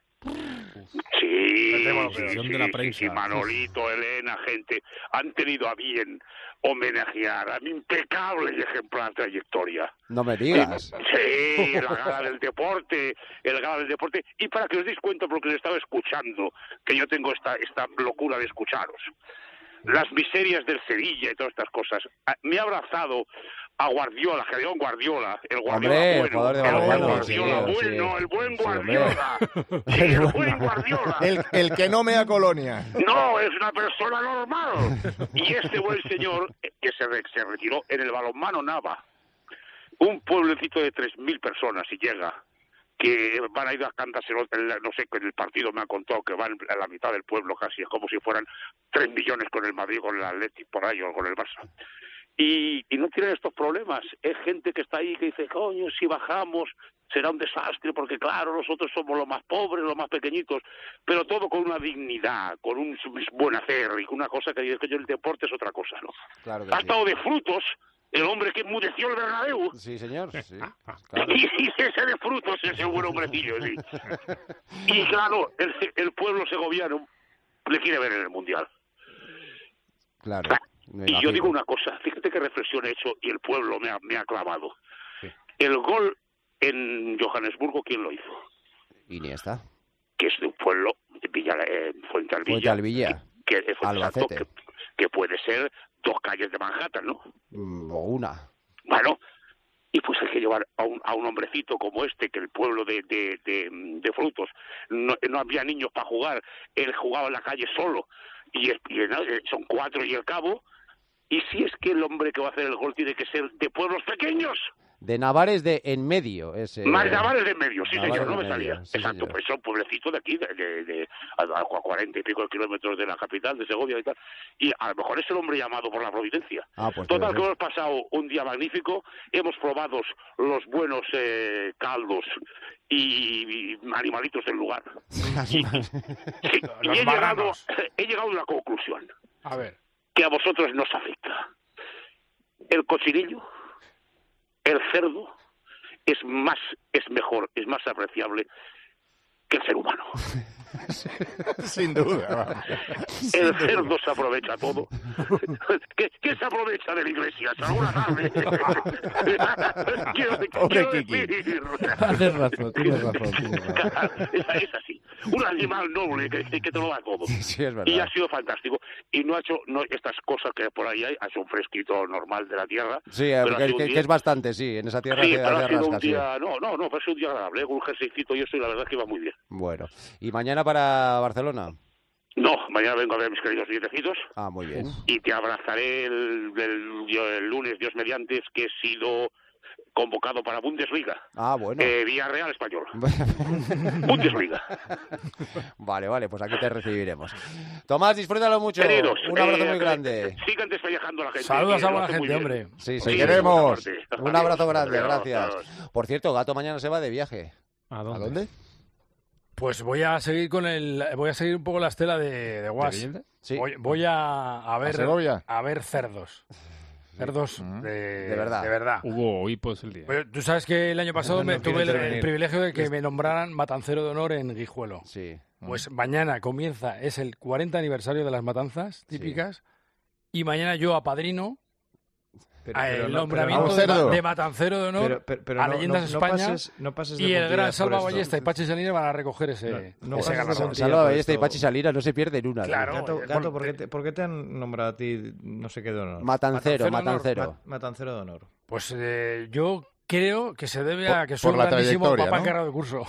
Sí, Metemos sí, la sí, Asociación de la sí, Prensa. sí, Manolito, Elena, gente, han tenido a bien homenajear a mi impecable y ejemplar trayectoria. No me digas. Sí, la gala del deporte, el gala del deporte. Y para que os deis cuenta, porque les estaba escuchando, que yo tengo esta, esta locura de escucharos. Las miserias del Sevilla y todas estas cosas. Ah, Me ha abrazado a Guardiola, Gedeón Guardiola, el Guardiola Hombre, el bueno, jugador de el buen balonmano, Guardiola sí, bueno, sí. el buen Sí, hombre. Guardiola, sí, el buen Guardiola. El, el que no mea colonia. No, es una persona normal. Y este buen señor eh, que se, re- se retiró en el balonmano Nava, un pueblecito de tres mil personas y llega, que van a ir a cantárselo, no sé, que en el partido me han contado que van a la mitad del pueblo casi, es como si fueran tres millones con el Madrid, con el Athletic por ahí o con el Barça. Y, y no tienen estos problemas. Es gente que está ahí que dice, coño, si bajamos será un desastre, porque claro, nosotros somos los más pobres, los más pequeñitos, pero todo con una dignidad, con un buen hacer y con una cosa que dice que yo el deporte es otra cosa, ¿no? Claro que Ha sí. estado de frutos el hombre que enmudeció el Bernabéu. Sí, señor. Sí, claro. Y, y ese de frutos, ese buen hombrecillo, sí. Y claro, el, el pueblo segoviano le quiere ver en el Mundial. Claro. Me Y yo imagino. digo una cosa, fíjate qué reflexión he hecho y el pueblo me ha, me ha clavado. El gol en Johannesburgo, ¿quién lo hizo? Iniesta. Que es de un pueblo, Villa, eh, Fuentealbilla, Fuentealbilla. que, que, Albacete. que, que puede ser dos calles de Manhattan, ¿no? Mm, O una. Bueno, y pues hay que llevar a un, a un hombrecito como este, que el pueblo de, de, de, de Frutos, no, no había niños para jugar, él jugaba en la calle solo, y, es- y no, eh, son cuatro y el cabo, y si es que el hombre que va a hacer el gol tiene que ser de pueblos pequeños, De Navares de en medio. Ese... más Navares de en medio, sí Navares señor, no de me medio, salía. sí, Exacto, señor. pues son pueblecitos de aquí, de, de, de- a, a cuarenta y pico de kilómetros de la capital, de Segovia y tal, y a lo mejor es el hombre llamado por la providencia. Ah, pues Total, puede que ser. hemos pasado un día magnífico, hemos probado los buenos eh, caldos y, y animalitos del lugar. Sí, y Los he llegado, marranos. he llegado a una conclusión, A ver. que a vosotros nos afecta. El cochinillo, el cerdo, es más, es mejor, es más apreciable que el ser humano. Sin duda. El cerdo se aprovecha todo. ¿Qué, qué se aprovecha de la iglesia? ¿Alguna tarde? quiero, Pobre quiero Kiki. decir... Tienes razón, tienes razón, tienes razón. es, es así. Un animal noble que, que te lo da todo. Sí, es verdad. Y ha sido fantástico. Y no ha hecho no, estas cosas que por ahí hay, ha hecho un fresquito normal de la tierra. Sí, eh, pero ha que, sido un que- día- que es bastante, sí. En esa tierra Sí, hace- pero hace ha sido un rasca, sí. día... No, no, no, fue un día agradable, con un jerseycito y eso, y la verdad es que iba muy bien. Bueno. ¿Y mañana para Barcelona? No, mañana vengo a ver a mis queridos nietecitos Ah, muy bien. y te abrazaré el, el- yo el lunes, Dios mediante, es que he sido convocado para Bundesliga. Ah, bueno. Eh, Villarreal Español. Bundesliga. Vale, vale, pues aquí te recibiremos. Tomás, disfrútalo mucho. Queridos, Un abrazo eh, muy grande. Sigan despellejando a la gente. Saludos que a lo buena hacen muy gente, bien. hombre. Sí, Sí, sí. queremos. por parte. Un abrazo grande, Adiós, gracias. adiós. Por cierto, Gato mañana se va de viaje. ¿A ¿A dónde? dónde? Pues voy a seguir con el, voy a seguir un poco la estela de, de Guas. leyenda? Sí. Voy, voy a, a ver ¿A Segovia? a ver cerdos. cerdos de, De verdad. De verdad. Hubo hoy, pues, el día. Pues, tú sabes que el año pasado No, no me quiero tuve el, el intervenir. privilegio de que me nombraran matancero de honor en Guijuelo. Sí. Pues mañana comienza, es el cuarenta aniversario de las matanzas típicas, y mañana yo apadrino Pero- a pero el no- nombramiento pero- de, cerdo. ma- de matancero de honor Pero, pero- pero a no- Leyendas no- de no España, pases- no pases de y el gran puntillas por Salva esto. Ballesta y Pachi Salinas van a recoger ese, No, no ese pases de ganador. puntillas. Salva por Ballesta y esto. Pachi Salinas no se pierden una. Claro. Gato, eh, Gato, bueno, ¿por, qué te- te, por qué te han nombrado a ti no sé qué de honor? Matancero, Matancero de honor. matancero. Ma- Matancero de honor. Pues eh, yo creo que se debe Por- a que soy por un la grandísimo trayectoria, papá ¿no? encargado de curso.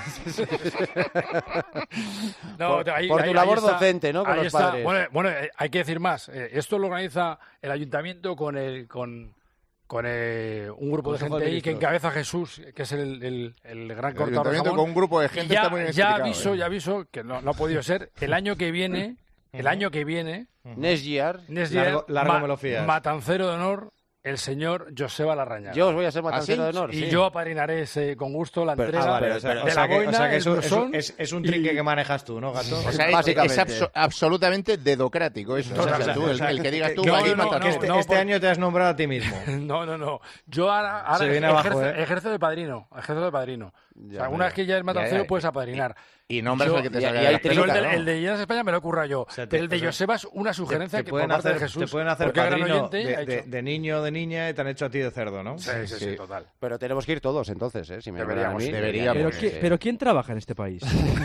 No, Por- ahí- por ahí- tu ahí labor está- docente, ¿no? Con ahí los está. padres. Bueno, bueno, eh, hay que decir más. Eh, esto lo organiza el ayuntamiento con el con con eh, un grupo de Consejo gente de ahí que Ministros. encabeza Jesús, que es el, el, el gran El cortador de ayuntamiento jamón. con un grupo de Y gente ya, está muy bien ya explicado, aviso, ¿eh? ya aviso que no, no ha podido ser. El año que viene, el año que viene, Next year, Next Largo- year, largo ma- me lo fías. matancero de honor, el señor Joseba Larrañaga. yo os voy a ser matancero ¿Ah, de honor. Y sí. yo apadrinaré ese, con gusto la Pero- entrega Ah, vale, pero- o sea, pero- o de sea la que, o boina, sea que el es, un, es, un, grosón es- es un y- trinque que manejas tú, ¿no, Gato? O sea, es, Básicamente. es abso- absolutamente dedocrático eso. O sea, Total, tú, o el, sea, el que digas tú, no, allí no, no, matancero. Este, no, este por- año te has nombrado a ti mismo. No, no, no. Yo ahora, ahora Se viene ejerzo, abajo, ¿eh? ejerzo de padrino. Ejerzo de padrino. O sea, una vez que ya es Ya, matancero ya. puedes apadrinar. Y nombres Yo- al que te y- salga y de hay la Pero el trinca, de, ¿no? el de Llenas de España me lo he currado yo. sea, te- Pero el de o sea, Joseba es una Te, sugerencia te que pueden por parte hacer, de Jesús. te pueden hacer porque gran padrino oyente de, ha de- hecho- de niño o de niña y te han hecho a ti de cerdo, ¿no? Sí, sí, sí, total. Pero tenemos que ir todos entonces, ¿eh? Si me nombran a Deberíamos, mí, deberíamos. Pero, sí. ¿qui- pero ¿quién trabaja en este país?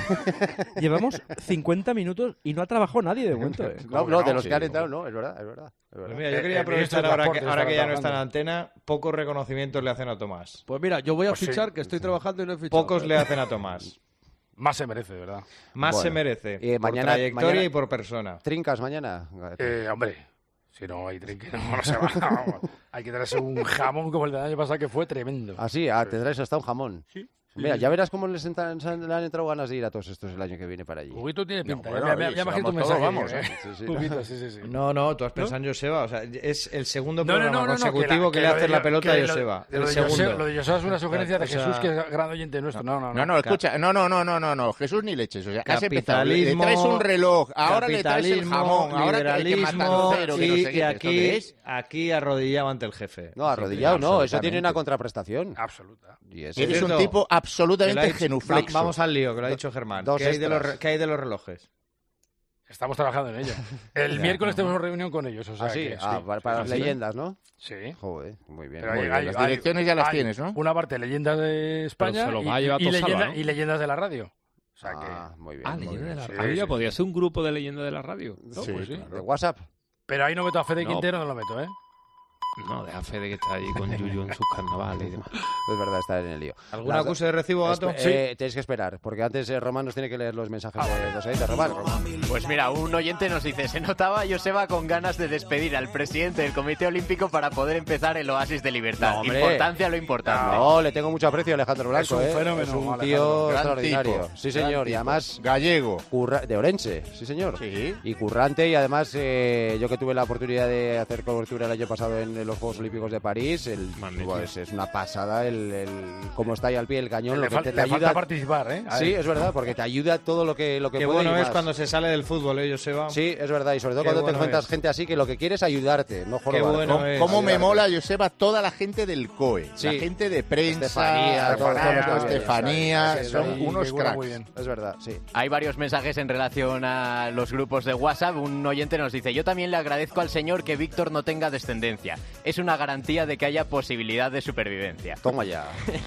Llevamos cincuenta minutos y no ha trabajado nadie de momento. ¿eh? No, no, de los Sí, que han no. entrado, no, es verdad, es verdad. Es verdad. Pues mira, yo Eh, quería el ministro aprovechar de ahora que, Transportes ahora que ya estará no está en trabajando. antena, pocos reconocimientos le hacen a Tomás. Pues mira, yo voy a Pues sí. fichar, que estoy trabajando y no he fichado. Pocos le hacen a Tomás. Más se merece, de verdad. Más Bueno. se merece. Eh, por mañana- trayectoria mañana- y por persona. ¿Trincas mañana? Eh, hombre, si no hay trinque, no, no se va. Vamos. Hay que traerse un jamón como el del año pasado, que fue tremendo. Ah, sí, ah, te traes hasta un jamón. Sí. Mira, ya verás cómo les entran- se han- le han entrado ganas de ir a todos estos el año que viene para allí. Huguito tiene pinta. bueno, ya, ya, oye, ya si imagino tu vamos todos, mensaje. vamos, eh. Sí, sí. Huguito, sí, sí, sí. No, no, tú has pensado en Joseba. O sea, es el segundo No, no, programa no, no, no, consecutivo que, la- le lo haces de- la pelota que a lo- Joseba. Lo El de segundo. Joseba, lo de Joseba es una sugerencia de O sea, Jesús, que es gran oyente nuestro. No, no, no. No, no, escucha, no, no, no, no, no, no, Jesús ni leches. O sea, has empezado, le, le Capitalismo, traes un reloj, ahora le traes el capitalismo, jamón, ahora que, que liberalismo matancero, que no y, sé y qué. ¿Esto aquí, qué es? aquí arrodillado ante el jefe. No, arrodillado no, eso tiene una Absolutamente. contraprestación. Absoluta. Y eso- Eres un cierto. tipo Que lo ha absolutamente dicho- genuflexo. Va- Vamos al lío, que lo ha dicho Germán. Dos ¿Qué hay, de los, extras. re- ¿Qué hay de los relojes? Estamos trabajando en ello. El Ya, miércoles no. tenemos reunión con ellos. O sea Ah, sí, que, ah, para, para sí, las sí. leyendas, ¿no? Sí. Joder, muy bien. Pero muy hay- bien. hay- Las hay- direcciones ya las hay tienes, ¿no? Una parte, leyendas de España se lo y, va a llevar y, todo leyenda- Salva, ¿no? y leyendas de la radio. O sea que... Ah, muy bien. Ah, muy leyenda de bien. la Sí, radio. sí. Podría ser un grupo de leyenda de la radio. No, Sí, pues sí. claro. ¿De WhatsApp? Pero ahí no meto a Fede No. Quintero, no lo meto, ¿eh? No, deja fe de que está allí con Yuyu en sus carnavales y demás. Es verdad, está en el lío. ¿Algún Las- acuse de recibo, Gato? Espe- eh, Tenéis que esperar, porque antes eh, Román nos tiene que leer los mensajes de los oyentes. Román, Román. Pues mira, un oyente nos dice, se notaba a Joseba con ganas de despedir al presidente del Comité Olímpico para poder empezar el Oasis de Libertad. No, hombre. Importancia lo importante. No, le tengo mucho aprecio a Alejandro Blanco, Es un ¿eh? fenómeno, Es un Alejandro. tío Gran extraordinario. tipo, Sí, gran señor, y tipo. además... Gallego. curra- de Orense, sí, señor. Sí. Y currante, y además eh, yo que tuve la oportunidad de hacer cobertura el año pasado en los Juegos Olímpicos de París, el, Magnífico. pues, es una pasada el, el cómo está ahí al pie del cañón, Le, lo que fal- te, te le ayuda. falta participar, ¿eh? A Sí, ver. es verdad, porque te ayuda todo lo que lo que Qué puede bueno y es más. cuando se sale del fútbol, ¿eh, Joseba? Sí, es verdad, y sobre todo Qué cuando te bueno encuentras es. gente así que lo que quiere es ayudarte, no Qué jorobar. bueno ¿Cómo, es. cómo me Ayudarte. mola, Joseba, toda la gente del C O E? Sí. La gente de prensa, Estefanía, todos Estefanía, los de Estefanía, sí, sí, sí, son sí, unos figura cracks. muy bien. Es verdad, sí. Hay varios mensajes en relación a los grupos de WhatsApp. Un oyente nos dice, yo también le agradezco al señor que Víctor no tenga descendencia. Es una garantía de que haya posibilidad de supervivencia. Toma ya.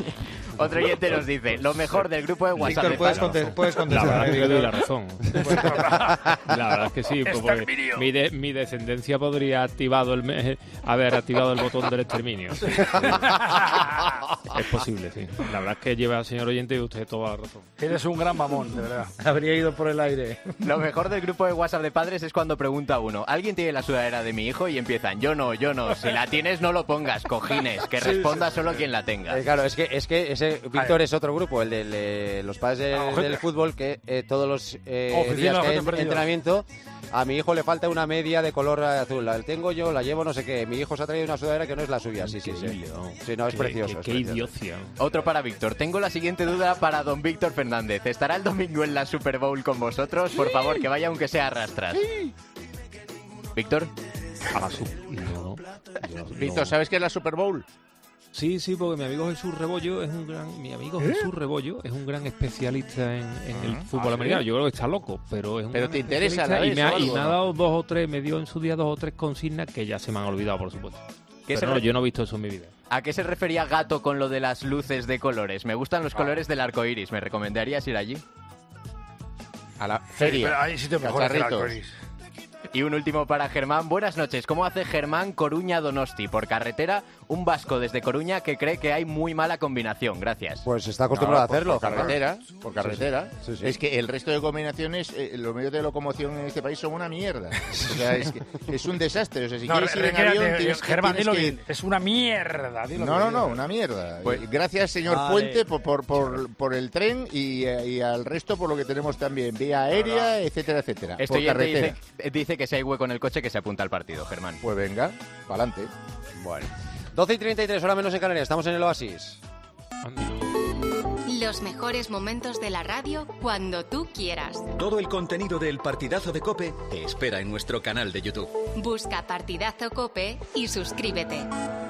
Otro oyente nos dice, lo mejor del grupo de WhatsApp Víctor, de puedes, padres- conte- puedes La contestar. verdad es ¿eh, que le doy Víctor? la razón. La verdad es que sí, pues, porque Exterminio. mi, de- mi descendencia podría activado el me- haber activado el botón del exterminio. Es posible, sí. La verdad es que lleva al señor oyente y usted toda la razón. Eres un gran mamón, de verdad. Habría ido por el aire. Lo mejor del grupo de WhatsApp de padres es cuando pregunta uno, ¿alguien tiene la sudadera de mi hijo? Y empiezan, yo no, yo no. Si la tienes, no lo pongas, cojines. Que responda solo quien la tenga. Eh, claro, es que, es que ese Víctor es otro grupo, el de le- los padres del, Ah, ojete. del fútbol, que eh, todos los eh, Oficina, días que hay ojete perdido. entrenamiento, a mi hijo le falta una media de color azul. La tengo yo, la llevo, no sé qué. Mi hijo se ha traído una sudadera que no es la suya. Sí, sí, sí. Sí, no, es Qué- precioso. Qué, es qué precioso. idiocia. Otro para Víctor. Tengo la siguiente duda para don Víctor Fernández. ¿Estará el domingo en la Super Bowl con vosotros? Por favor, que vaya aunque sea a rastras. Víctor, A la Super no, yo Víctor, no. ¿sabes qué es la Super Bowl? Sí, sí, porque mi amigo Jesús Rebollo es un gran, mi amigo ¿Eh? Jesús Rebollo es un gran especialista en, en el Ah, fútbol ¿sí? americano. Yo creo que está loco, pero es un Pero gran te interesa la especialista vez y me, ha, o y algo, me ha ¿no? dado dos o tres, me dio en su día dos o tres consignas que ya se me han olvidado, por supuesto. ¿Qué se Pero no, re- yo no he visto eso en mi vida. ¿A qué se refería Gato con lo de las luces de colores? Me gustan los colores del arco iris. ¿Me recomendarías ir allí? A la Sí, feria. pero hay sitios mejores que el Cacharritos. arcoiris. Y un último para Germán. Buenas noches. ¿Cómo hace Germán Coruña-Donosti? Por carretera, un vasco desde Coruña que cree que hay muy mala combinación. Gracias. Pues está acostumbrado No, a por- hacerlo. Por carretera, por carretera. Sí, sí. Es que el resto de combinaciones, eh, los medios de locomoción en este país son una mierda. O sea, es, que es un desastre. O sea, si No, quieres ir en recréate, avión, tienes que... Germán, tienes dilo que- bien. Es una mierda. dilo No, no, bien. no, una mierda. Pues- Eh, Gracias, señor Vale. Puente, por, por, por, por el tren y, eh, y al resto por lo que tenemos también. Vía aérea, etcétera, etcétera. Este por oyente carretera. dice, dice que si hay hueco en el coche que se apunta al partido, Germán. Pues venga, para adelante. Bueno. doce y treinta y tres, hora menos en Canarias. Estamos en el Oasis. Los mejores momentos de la radio cuando tú quieras. Todo el contenido del Partidazo de COPE te espera en nuestro canal de YouTube. Busca Partidazo Cope y suscríbete.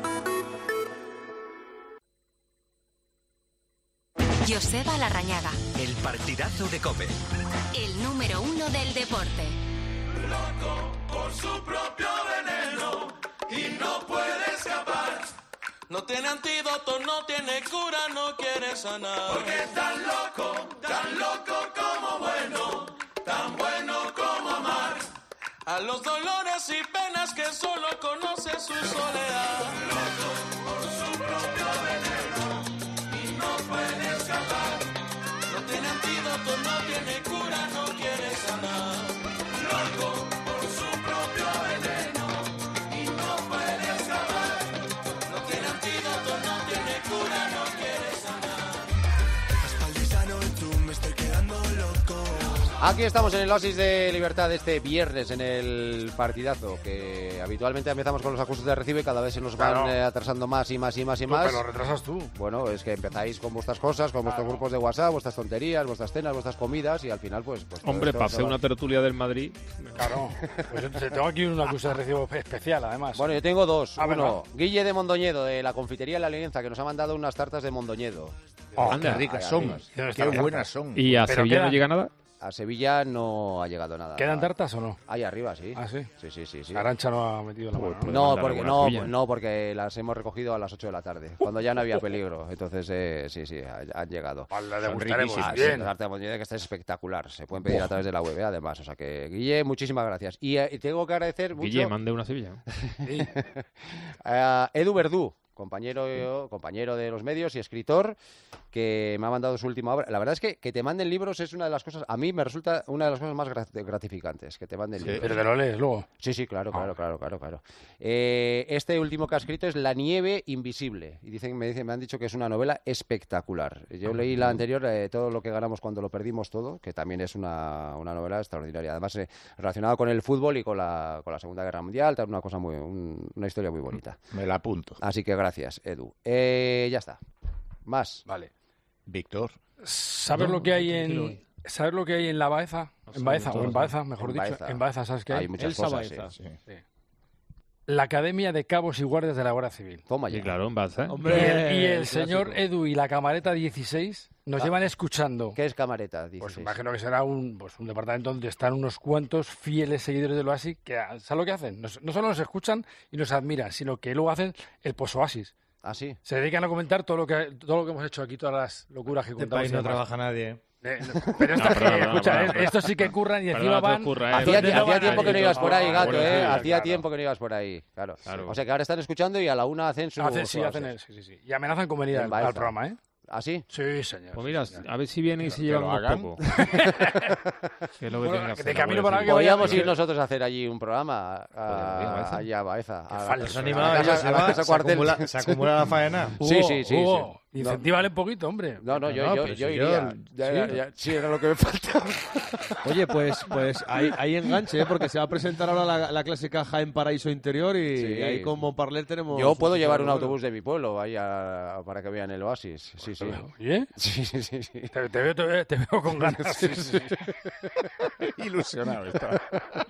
Joseba Larrañaga, El Partidazo de COPE. el número uno del deporte. Por su propio veneno y no puede escapar. No tiene antídoto, no tiene cura, no quiere sanar. Porque es tan loco, tan loco como bueno, tan bueno como amar. A los dolores y penas que solo conoce su soledad. Loco por su propio veneno y no puede escapar. No tiene antídoto, no tiene cura, no quiere sanar. Loco por su propio veneno y no puede escapar. No tiene antídoto, no tiene cura, no quiere sanar. Espaldisano, tú me estoy quedando loco. Aquí estamos en el Oasis de Libertad este viernes en el partidazo, que habitualmente empezamos con los ajustes de recibo y cada vez se nos van Claro. eh, atrasando más y más y más y Tú, más. pero lo retrasas tú. Bueno, es que empezáis con vuestras cosas, con vuestros grupos de WhatsApp, vuestras tonterías, vuestras cenas, vuestras comidas y al final pues... pues todo Hombre, esto para se hacer va. una tertulia del Madrid. Claro. Pues yo te- tengo aquí una acusa de recibo especial, además. Bueno, yo tengo dos. Ah, Uno, venga. Guille de Mondoñedo, de la confitería La Alianza, que nos ha mandado unas tartas de Mondoñedo. Oh, Qué ricas son, arriba. ¿Dónde qué está la buenas tarta? son. ¿Y a Pero Sevilla no quedan- llega nada? A Sevilla no ha llegado nada. ¿Quedan tartas o no? Ahí arriba, sí. Ah, sí. Sí, sí, sí. sí. Arancha no ha metido la Uy, mano. pues- ¿no? No mandar porque, alguna no, tuya. no, porque las hemos recogido a las ocho de la tarde, cuando ya no había peligro. Entonces, eh, sí, sí, ha- han llegado. Vale, la Son degustaremos. riquísimas. Bien. La tarta de Mondoñedo que está espectacular. Se pueden pedir a través de la web, eh, además. O sea que, Guille, muchísimas gracias. Y, eh, y tengo que agradecer mucho Guille, mande una Sevilla. Sí. a Edu Verdú, compañero, compañero de los medios y escritor, que me ha mandado su última obra. La verdad es que que te manden libros es una de las cosas, a mí me resulta una de las cosas más grat- gratificantes, que te manden libros. Pero te lo lees luego. Sí, sí, claro, claro, claro, claro, claro. Eh, este último que ha escrito es La nieve invisible y dicen, me dicen, me han dicho que es una novela espectacular. Yo leí la anterior, eh, Todo lo que ganamos cuando lo perdimos todo, que también es una, una novela extraordinaria. Además, eh, relacionado con el fútbol y con la, con la Segunda Guerra Mundial, tal, una cosa muy, un- una historia muy bonita. Me la apunto. Así que gracias, Edu. Eh, ya está. Más. Vale. Víctor. ¿Sabes No, lo que hay tranquilo. en ¿Sabes lo que hay en la Baeza? No En Baeza o sabemos en todos, Baeza, mejor En dicho. Baeza. En Baeza, ¿sabes qué hay? Hay muchas Elsa cosas, sí. Baeza. Sí. La Academia de Cabos y Guardias de la Guardia Civil. Toma Sí, ya. claro, en Baza. Y Hombre, el, y el el señor clásico. Edu y la camareta dieciséis nos Ah. llevan escuchando. ¿Qué es camareta? Pues dieciséis? imagino que será un, pues, un departamento donde están unos cuantos fieles seguidores del Oasis que, ¿sabes lo que hacen? Nos- no solo nos escuchan y nos admiran, sino que luego hacen el post-Oasis. Ah, sí. Se dedican a comentar todo lo que todo lo que hemos hecho aquí, todas las locuras que Este contamos. país y no demás. trabaja nadie. Eh, no, pero esta No, perdona, gente, escucha, perdona, eh, perdona. estos sí que curran y encima Perdona, van... tú curra, eh. Hacía, donde no hacía van tiempo que no nadie. ibas por ahí, Ah, gato, bueno, ¿eh? sí, Hacía claro. tiempo que no ibas por ahí, claro. Claro. O sea que ahora están escuchando y a la una hacen su... Hacen, sí, su hacen, Oasis. sí, sí, sí. Y amenazan con venir En al, Baeza. al programa, ¿eh? ¿Ah, sí? Sí, señor. Pues mira, sí, señor. a ver si vienen y se Que llevan lo unos hagan. pocos. Que es lo que Bueno, tienen que de hacer la camino Guardia para Civil. que Podríamos vayan- ir nosotros a hacer allí un programa a, Podríamos ir a Baeza. allá a Baeza. a la- falso. Se Se ha a la animado, casa- ya se a la va, casa se cuartel. acumula, se acumula la faena. Sí, Hugo, sí, sí, Hugo, sí. incentívale un poquito, hombre. No, no, yo, No, yo, pero yo si iría. yo- Ya, sí. ya, ya, sí, era lo que me faltaba. Oye, pues, pues hay, hay enganche, ¿eh? Porque se va a presentar ahora la, la clásica Jaén Paraíso Interior y Sí. ahí con Montparler tenemos... Yo puedo llevar un bueno. autobús de mi pueblo ahí a- para que vean el Oasis. Sí, sí. ¿Oye? Sí, sí, sí, sí. Te, te veo, te, veo, te veo con ganas. Ilusionado estaba.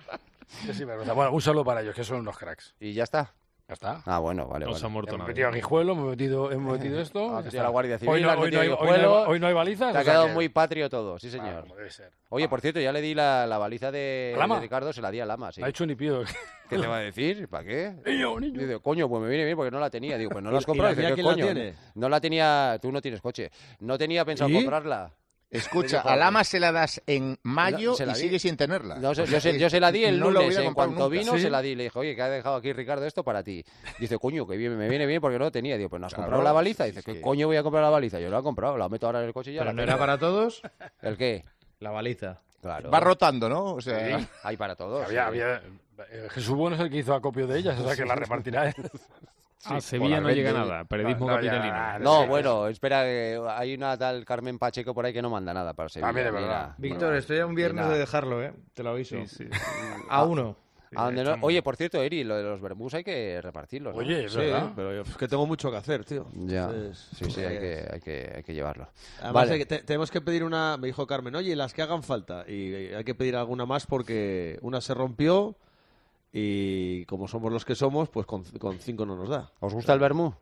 Qué sinvergüenza. Bueno, un saludo para ellos, que son unos cracks. ¿Y ya está? Ya está. Ah, bueno, vale, No vale. se ha muerto Hemos nadie. metido a Guijuelo, hemos metido, hemos metido esto. Ah, ya sí, está. a la Guardia Civil, Hoy no, has hoy no metido hay, a hoy no Guijuelo. hay- hoy no hay balizas. Te ha o sea quedado que- muy patrio todo, sí, señor. Ah, como debe ser. Oye, por cierto, ya le di la, la baliza de, ¿A Lama? de Ricardo, se la di a Lama, sí. Ha hecho ni pío. ¿Qué te va a decir? ¿Para qué? Niño, niño. Dice, coño, pues me viene bien porque no la tenía. Digo, pues no ¿Y- la has y comprado. la Dice, mía ¿qué quién la coño? tiene? No la tenía... Tú no tienes coche. No tenía pensado ¿Y? comprarla. Escucha, dijo, a Lama se la das en mayo No, se la y di. sigue sin tenerla. No, se- O sea, yo, se, que yo se la di el no lo lunes. hubiera En comprado cuanto nunca. vino, ¿Sí? se la di. Le dije, oye, que ha dejado aquí Ricardo esto para ti. Dice, coño, que bien, me viene bien porque no lo tenía. Digo, pues no has Claro, comprado la baliza. sí, Dice, sí. ¿qué coño voy a comprar la baliza? Yo la he comprado, la meto ahora en el coche y ya Pero la no tengo. era para todos. ¿El qué? La baliza. Claro. Va rotando, ¿no? O sea, Sí, hay para todos. Había, sí. había, eh, Jesús Bueno es el que hizo acopio de ellas, o sea que la repartirá él. A Sevilla no llega nada. Periodismo No, no, ya, capitalino. No, sí, bueno, espera, que hay una tal Carmen Pacheco por ahí que no manda nada para Sevilla. También es Mira, verdad. Víctor, mira, estoy a un viernes mira. de dejarlo, ¿eh? Te lo aviso. Sí, sí. A uno. ¿A dónde no? Echamos. Oye, por cierto, Eri, lo de los vermús hay que repartirlos, ¿no? Oye, es Sí, verdad. pero yo- es que tengo mucho que hacer, tío. Ya, Entonces, sí, sí, hay pues, que, hay que, hay que llevarlo. Además, Vale. hay que- te- tenemos que pedir una, me dijo Carmen, oye, las que hagan falta. Y hay que pedir alguna más porque una se rompió y como somos los que somos, pues con, con cinco no nos da. ¿Os gusta el vermú?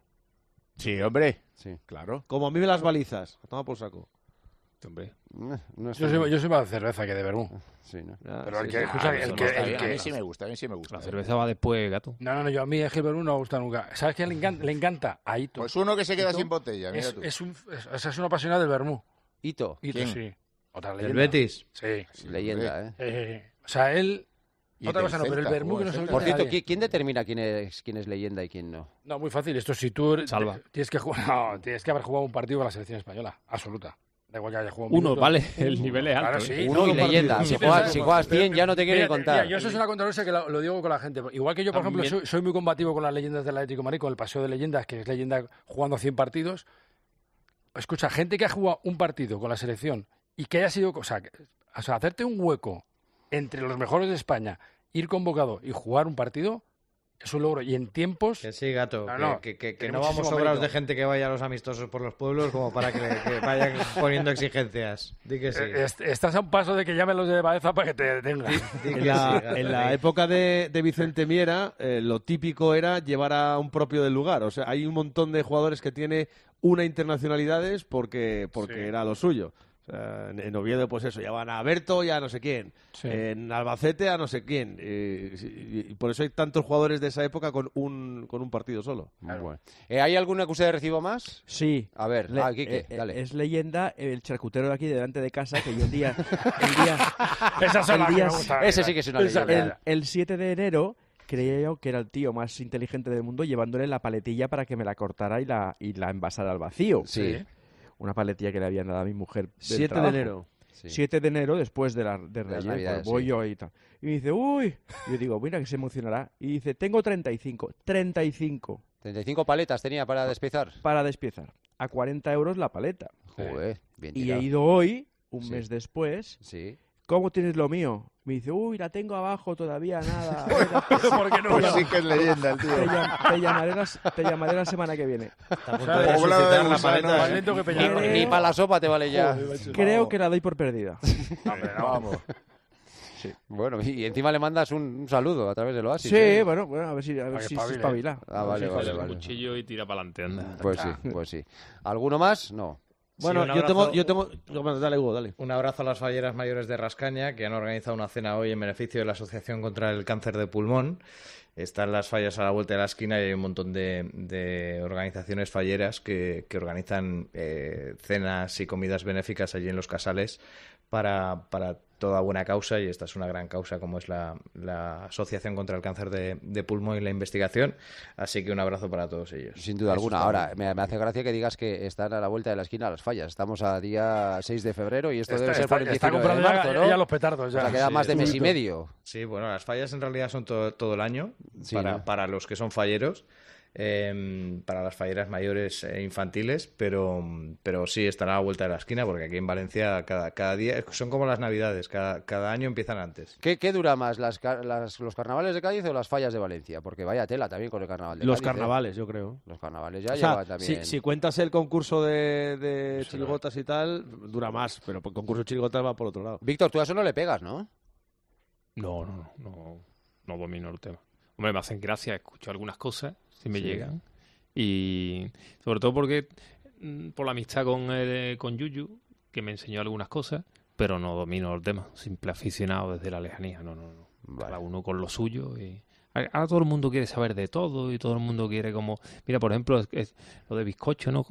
sí, hombre. Sí. Claro. Como a mí me las balizas. Toma por saco. Hombre. Eh, No Yo soy, yo soy más de cerveza que de vermú. Sí, ¿no? Ya, Pero el sí, que, sí. escucha, Ah, el eso que, no está el bien. A mí que- sí me gusta, a mí sí me gusta. La cerveza va después, gato. No, no, no, yo a mí es que el vermú no me gusta nunca. ¿Sabes quién le encanta? Le encanta a Ito. Pues uno que se queda Ito sin botella, mira es, tú. es un, es, o sea, es un apasionado del vermú. Hito, Ito, ¿Quién? sí. Otra ¿El leyenda. Betis? Sí. leyenda, ¿eh? Eh, o sea, él... Y Otra del cosa no, pero el Celta, vermú jugó que no en se Celta. olvida Por cierto, nadie. ¿qui- ¿quién determina quién es, quién es leyenda y quién no? No, muy fácil. Esto si tú Salva. te- tienes que jugar, no, tienes que haber jugado un partido con la selección española, absoluta. Da igual que haya jugado un Uno, minuto. vale, el nivel es alto. Claro, ¿eh? sí. Uno y no, leyenda. partido. Si Sí, juegas, pero- si juegas cien ya no te quieren Mira, contar. mira, yo eso es una controversia que lo, lo digo con la gente. Igual que yo, por ejemplo, También. soy, soy muy combativo con las leyendas del Atlético de Madrid, con el paseo de leyendas, que es leyenda jugando cien partidos. Escucha, gente que ha jugado un partido con la selección y que haya sido... O sea, que- o sea, hacerte un hueco entre los mejores de España, ir convocado y jugar un partido, es un logro. Y en tiempos... Que sí, gato. No, que- no, que, que- que tiene no vamos muchísimo sobrados mérito. de gente que vaya a los amistosos por los pueblos como para que, le- que vayan poniendo exigencias. Di que sí. eh, est- estás a un paso de que llamen los de Baeza para que te detengan. Di que En la, sí, gato. en la época de, de Vicente Miera, eh, lo típico era llevar a un propio del lugar. O sea, hay un montón de jugadores que tiene una internacionalidades porque, porque Sí. era lo suyo. O sea, en, en Oviedo, pues eso, llevan a Berto y a no sé quién. Sí. En Albacete a no sé quién. Eh, y, y por eso hay tantos jugadores de esa época con un, con un partido solo. Muy bueno. Eh, ¿Hay alguna que usted recibo más? Sí. A ver, Le- ah, Quique, eh, eh, dale. es leyenda el charcutero de aquí delante de casa que yo el día... El día, Esas son el las que día- me gustan. Ese sí que es una Esa- leyenda. el, el siete de enero creía yo que era el tío más inteligente del mundo llevándole la paletilla para que me la cortara y la, y la envasara al vacío. Sí. Una paletilla que le habían dado a mi mujer. del siete de trabajo. enero. Sí. siete de enero, después de, la, de las Reyes, Navidades, pues voy sí. yo y tal. Y me dice, uy. Y yo digo, mira que se emocionará. Y dice, tengo treinta y cinco. treinta y cinco treinta y cinco paletas tenía para despiezar. para despiezar. A cuarenta euros la paleta. Joder, bien Y tirado. he ido hoy, un Sí. mes después. Sí. ¿Cómo tienes lo mío? Me dice, uy, la tengo abajo todavía, nada. ¿Por qué no? Pues sí que es leyenda el tío. Te, llam- te llamaré la, te llamaré la semana que viene. Está a punto O de sea, poblado resucitar de la gusanos. paleta. Más ¿eh? lento que Ni, Peñarol. ni para la sopa te vale ya. Creo que la doy por perdida. Hombre, no. Vamos. Bueno, y encima le mandas un, un saludo a través del Oasis. Sí, ¿eh? bueno, bueno, a ver si, a ver Para que si se espabile. espabila. Ah, vale, Sí, vale, coge el vale. cuchillo y tira para adelante, anda. Pues sí, pues sí. ¿Alguno más? No. Bueno, un yo, abrazo. tengo, yo tengo... Bueno, dale, Hugo, dale. Un abrazo a las falleras mayores de Rascaña, que han organizado una cena hoy en beneficio de la Asociación contra el Cáncer de Pulmón. Están las fallas a la vuelta de la esquina y hay un montón de, de organizaciones falleras que, que organizan eh, cenas y comidas benéficas allí en los casales para, para toda buena causa, y esta es una gran causa como es la, la Asociación contra el Cáncer de, de Pulmón y la investigación. Así que un abrazo para todos ellos. Sin duda Eso alguna. está Ahora, bien. me, me hace gracia que digas que están a la vuelta de la esquina las fallas. Estamos a día seis de febrero y esto Está, debe ser está- por el está diecinueve de comprando marzo, ya, ¿no? ya los petardos. O Ya. sea, queda Sí, más de mes y justo. medio. Sí, bueno, las fallas en realidad son todo, todo el año Sí, para, ¿no? para los que son falleros, eh, para las falleras mayores e infantiles, pero, pero sí estará a la vuelta de la esquina porque aquí en Valencia cada, cada día son como las navidades, cada, cada año empiezan antes. ¿Qué, qué dura más, las, car- las- los carnavales de Cádiz o las fallas de Valencia? Porque vaya tela también con el carnaval de Los Cádiz, ¿eh? carnavales, yo creo. Los carnavales ya O sea, llevan también... si, si cuentas el concurso de, de Eso chirigotas y tal, dura más, pero el concurso de chirigotas va por otro lado. Víctor, tú a eso no le pegas, ¿no? No, no, no. no domino el tema. Hombre, me hacen gracia, escucho algunas cosas, si me Sí. llegan. Y sobre todo porque, por la amistad con, el, con Yuyu, que me enseñó algunas cosas, pero no domino el tema. Simple aficionado desde la lejanía. No, no, no. Vale. Cada uno con lo suyo. Y ahora todo el mundo quiere saber de todo y todo el mundo quiere como... Mira, por ejemplo, es, es lo de bizcocho, ¿no?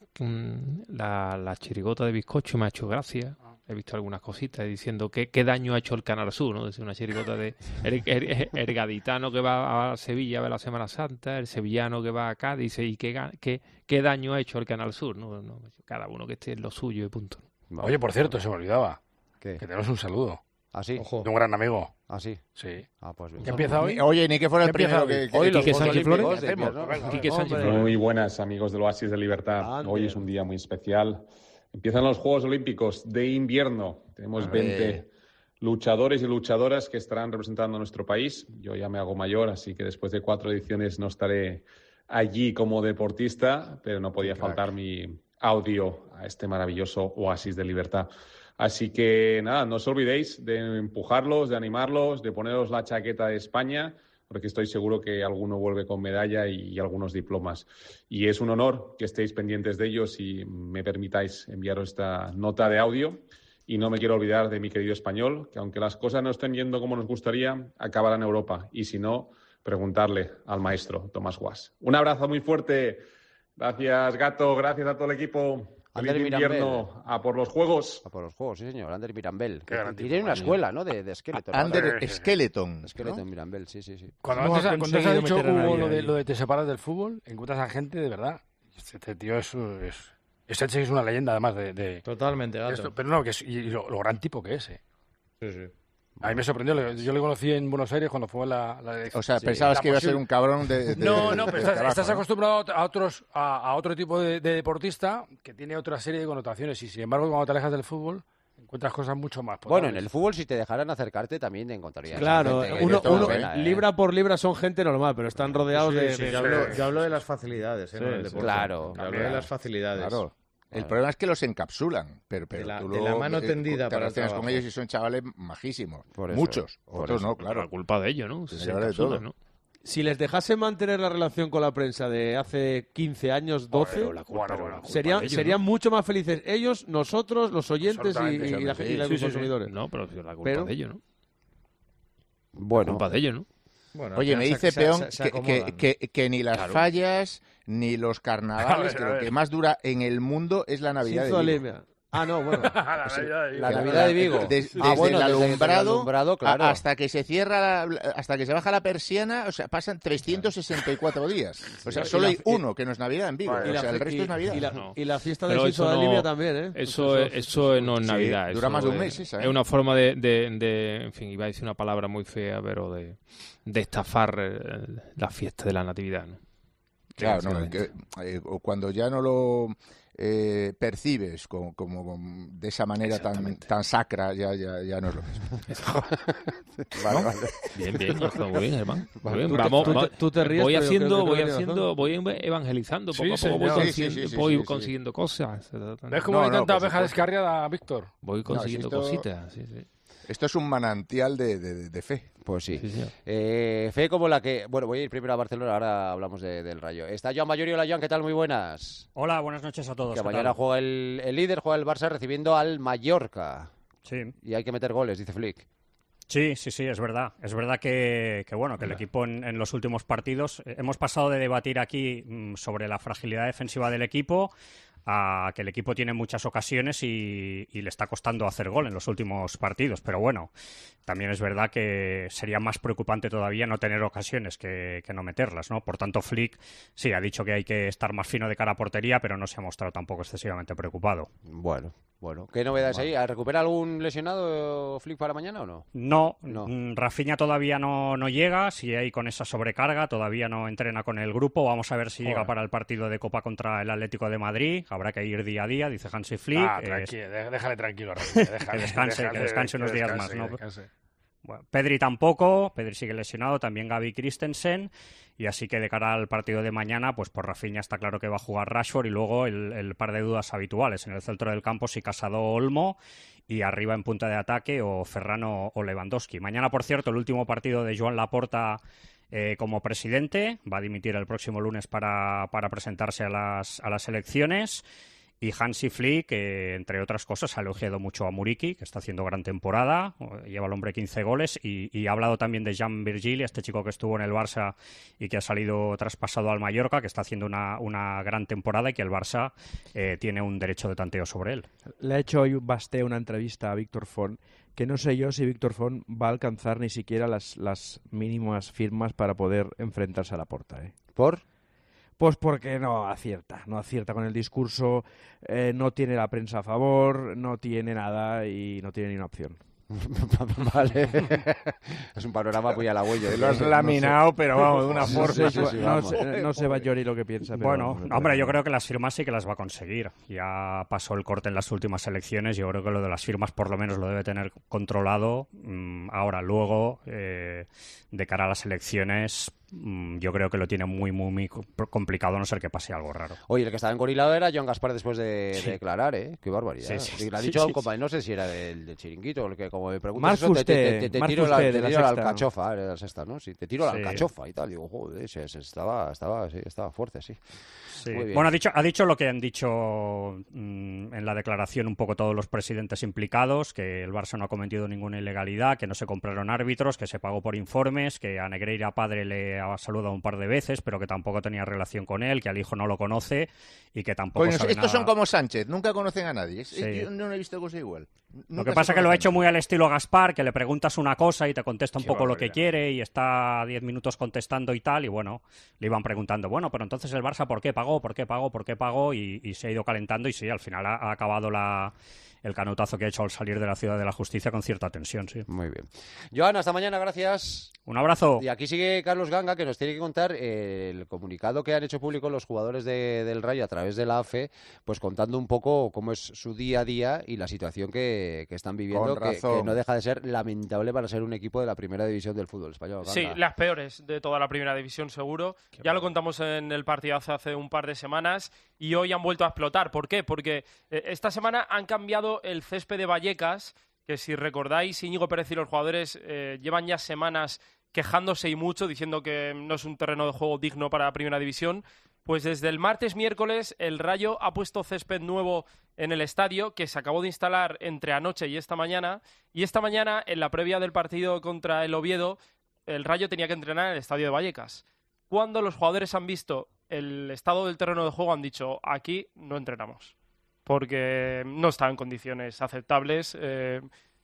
La, la chirigota de bizcocho me ha hecho gracia. He visto algunas cositas diciendo que, qué daño ha hecho el Canal Sur, ¿no? Es una chirigota de el, el, el gaditano que va a Sevilla a ver la Semana Santa, el sevillano que va a Cádiz y qué, qué, qué daño ha hecho el Canal Sur, ¿no? No, cada uno que esté en lo suyo y punto. Vale. Oye, por cierto, se me olvidaba. ¿Qué? Que tenemos un saludo. ¿Ah, sí? Ojo. De un gran amigo. ¿Ah, sí? Sí. Ah, pues bien. ¿Qué empieza hoy? Oye, ni que fuera el primero hoy? que... que Hoy los Quique Juegos Sánchez Olímpicos Flores. de invierno. Venga, Quique Sánchez hombre. Muy buenas, amigos del Oasis de Libertad. Ande. Hoy es un día muy especial. Empiezan los Juegos Olímpicos de invierno. Tenemos veinte luchadores y luchadoras que estarán representando a nuestro país. Yo ya me hago mayor, así que después de cuatro ediciones no estaré allí como deportista, pero no podía faltar mi audio a este maravilloso Oasis de Libertad. Así que nada, no os olvidéis de empujarlos, de animarlos, de poneros la chaqueta de España, porque estoy seguro que alguno vuelve con medalla y algunos diplomas. Y es un honor que estéis pendientes de ellos y me permitáis enviaros esta nota de audio. Y no me quiero olvidar de mi querido español, que aunque las cosas no estén yendo como nos gustaría, acabará en Europa. Y si no, preguntarle al maestro Tomás Guas. Un abrazo muy fuerte. Gracias, Gato. Gracias a todo el equipo. Feliz Ander invierno. Mirambel. A por los Juegos. A por los Juegos, sí, señor. Ander Mirambel. Qué gran tipo, Tiene una coño. escuela, ¿no? De, de Skeleton. ¿no? Under Skeleton. Skeleton ¿no? Mirambel, sí, sí, sí. Cuando No antes, ha cuando has conseguido dicho meter a Hugo, nadie lo de, ahí. lo de te separas del fútbol, encuentras a gente de verdad. Este tío es... es este es una leyenda, además, de... de Totalmente, Gato. esto, pero no, que es, y lo, lo gran tipo que es, eh. Sí, sí. A mí me sorprendió. le- Yo le conocí en Buenos Aires cuando fue la... la O sea, sí, pensabas la que iba a ser posible- un cabrón de... de- No, de- no, pero de estás, trabajo, estás ¿no? acostumbrado a otros a, a otro tipo de, de deportista que tiene otra serie de connotaciones y sin embargo cuando te alejas del fútbol encuentras cosas mucho más Bueno, en potables. el fútbol, si te dejaran acercarte, también te encontrarías. Claro, gente que uno, de todo uno- pena, ¿eh? libra por libra son gente normal, pero están rodeados Sí, de... sí, de- yo, hablo, yo hablo de las facilidades, ¿eh? Sí, no del sí. deporte. Claro, Yo hablo también. de las facilidades. Claro. El problema es que los encapsulan, pero, pero De la- tú de la luego, mano eh, tendida te para el relacionas con trabajo. ellos y son chavales majísimos. Por eso, Muchos, por otros eso. no, Por la claro. culpa de ellos, ¿no? Se Se lleva de encapsulan, todo. ¿no? Si les dejase mantener la relación con la prensa de hace quince años, doce, Pero la culpa, pero la culpa serían, de ellos, serían ¿no? mucho más felices ellos, nosotros, los oyentes y, Absolutamente, y la- sí, y los sí, sí, sí. consumidores. No, pero es la culpa Pero- de ellos, ¿no? La Bueno, culpa de ellos, ¿no? Bueno, Oye, al me final dice se- Peón se- se que, que, acomodan. que- que ni las Claro. fallas ni los carnavales, A ver, que a lo ver. que más dura en el mundo es la Navidad de Vigo. Sinzolemia. Ah, no, bueno. la Navidad de la Vigo. Navidad de Vigo. Des- Ah, desde bueno, el desde- desde el alumbrado, alumbrado, claro. a- hasta que se cierra, la- hasta que se baja la persiana, o sea, pasan trescientos sesenta y cuatro días. O sea, Sí. solo Y hay la- uno que no es Navidad en Vigo. Y O la sea, el fe- resto y- es Navidad. Y la, No. y la fiesta Pero de eso Sinzo de no- Libia también, ¿eh? Eso, es- eso no es Sí, Navidad. dura eso más de un es- mes esa, ¿eh? Es una forma de, de, de- en fin, iba a decir una palabra muy fea, pero de, de estafar eh, la fiesta de la Natividad, ¿no? Claro, no, Desgraciadamente. que, eh, o cuando ya no lo eh, percibes como, como- como de esa manera tan, Exactamente. tan sacra, ya, ya, ya no es lo mismo. vale, vale. Bien, bien, no, está muy bien, hermano. Muy bien, Tú te- vamos, tú te- vamos. tú te ríes, voy pero yo haciendo, creo que voy tienes haciendo, razón. voy evangelizando Sí, poco a poco, voy, señor. Sí, sí, consiguiendo, sí, sí, voy sí, sí. consiguiendo cosas. ¿Ves cómo No, hay no, tanta por oveja supuesto. descarriada, Víctor? Voy consiguiendo esto- cositas, sí, sí. Esto es un manantial de, de- de fe. Pues sí. Sí, señor. Eh, fe como la que... Bueno, voy a ir primero a Barcelona, ahora hablamos de- del Rayo. Está Joan Mayor y hola, Joan, ¿qué tal? Muy buenas. Hola, buenas noches a todos. Que ¿qué mañana tal? juega el, el líder, juega el Barça recibiendo al Mallorca. Sí. Y hay que meter goles, dice Flick. Sí, sí, sí, es verdad. Es verdad que, que bueno, que el equipo en, en los últimos partidos eh, hemos pasado de debatir aquí mm, sobre la fragilidad defensiva del equipo a que el equipo tiene muchas ocasiones y, y le está costando hacer gol en los últimos partidos. Pero bueno, también es verdad que sería más preocupante todavía no tener ocasiones que, que no meterlas, ¿no? Por tanto, Flick sí ha dicho que hay que estar más fino de cara a portería, pero no se ha mostrado tampoco excesivamente preocupado. Bueno, bueno. ¿Qué novedades hay? ¿Recupera algún lesionado Flick para mañana o no? No, No. mm, Rafinha todavía no, no llega, sigue ahí con esa sobrecarga, todavía no entrena con el grupo, vamos a ver si Joder. llega para el partido de Copa contra el Atlético de Madrid, habrá que ir día a día, dice Hansi Flick. Ah, eh, tranquilo, dé- déjale tranquilo, Rafinha, déjale, que descanse, déjale, que descanse unos días descanse, más, ¿no? que descanse. Bueno, Pedri tampoco, Pedri sigue lesionado, también Gavi Christensen, y así que de cara al partido de mañana, pues por Rafinha está claro que va a jugar Rashford, y luego el, el par de dudas habituales en el centro del campo, si Casado o Olmo, y arriba en punta de ataque o Ferran o Lewandowski. Mañana, por cierto, el último partido de Joan Laporta eh, como presidente, va a dimitir el próximo lunes para, para presentarse a las, a las elecciones. Y Hansi Flick, que entre otras cosas ha elogiado mucho a Muriqui, que está haciendo gran temporada, lleva al hombre quince goles, y, y ha hablado también de Jan Virgili, este chico que estuvo en el Barça y que ha salido traspasado al Mallorca, que está haciendo una, una gran temporada y que el Barça eh, tiene un derecho de tanteo sobre él. Le ha hecho hoy Basté una entrevista a Víctor Font, que no sé yo si Víctor Font va a alcanzar ni siquiera las, las mínimas firmas para poder enfrentarse a Laporta, ¿eh? ¿Por? Pues porque no acierta, no acierta con el discurso, eh, no tiene la prensa a favor, no tiene nada y no tiene ni una opción. Vale. Es un panorama muy halagüeño. Te lo has laminado, pero vamos, de una No forma. sé, Sí, sí, no vamos. sé- no sé Bayori lo que piensa. Pero Bueno, vamos, me hombre, parece- yo creo que las firmas sí que las va a conseguir. Ya pasó el corte en las últimas elecciones. Yo creo que lo de las firmas por lo menos lo debe tener controlado. Mm, ahora, luego, eh, de cara a las elecciones, mm, yo creo que lo tiene muy, muy, muy co- complicado, a no ser que pase algo raro. Oye, el que estaba engorilado era Joan Gaspar después de, Sí. de declarar, ¿eh? Qué barbaridad. Sí, sí, Le ha sí, dicho a un sí, compañero, no sé si era del, del Chiringuito, el que como me preguntas Marc eso, te, te, Fuster, te- te Marc tiro la, Fuster te de la tiro la Sexta. alcachofa, era la sexta, ¿no? Sí, te tiro la Sí. alcachofa y tal. Digo, joder, se, se estaba, estaba, sí, estaba fuerte, sí. Sí. Muy bien. Bueno, ha dicho, ha dicho lo que han dicho mm, en la declaración un poco todos los presidentes implicados, que el Barça no ha cometido ninguna ilegalidad, que no se compraron árbitros, que se pagó por informes, que a Negreira padre le ha saludado un par de veces, pero que tampoco tenía relación con él, que al hijo no lo conoce y que tampoco Coño, sabe estos nada. son como Sánchez, nunca conocen a nadie. Es- Sí. Yo no he visto cosa igual. Lo Nunca que pasa se es que lo ha conocen. hecho muy al estilo Gaspar, que le preguntas una cosa y te contesta un Qué poco lo que barbaridad. quiere y está diez minutos contestando y tal, y bueno, le iban preguntando, bueno, pero entonces el Barça, ¿por qué pagó? ¿Por qué pagó? ¿Por qué pagó? Y, y se ha ido calentando y sí, al final ha, ha acabado la, el canutazo que ha hecho al salir de la Ciudad de la Justicia con cierta tensión, sí. Muy bien. Joan, hasta mañana, gracias. Un abrazo. Y aquí sigue Carlos Ganga, que nos tiene que contar eh, el comunicado que han hecho público los jugadores de- del Rayo a través de la A F E, pues contando un poco cómo es su día a día y la situación que, que están viviendo, Con que, razón. que no deja de ser lamentable para ser un equipo de la primera división del fútbol español. Ganga. Sí, las peores de toda la primera división, seguro. Ya lo contamos en el partidazo hace un par de semanas y hoy han vuelto a explotar. ¿Por qué? Porque eh, esta semana han cambiado el césped de Vallecas, que si recordáis, Íñigo Pérez y los jugadores eh, llevan ya semanas quejándose y mucho, diciendo que no es un terreno de juego digno para la primera división. Pues desde el martes, miércoles, el Rayo ha puesto césped nuevo en el estadio, que se acabó de instalar entre anoche y esta mañana. Y esta mañana, en la previa del partido contra el Oviedo, el Rayo tenía que entrenar en el estadio de Vallecas. Cuando los jugadores han visto el estado del terreno de juego, han dicho, aquí no entrenamos, porque no está en condiciones aceptables. Eh,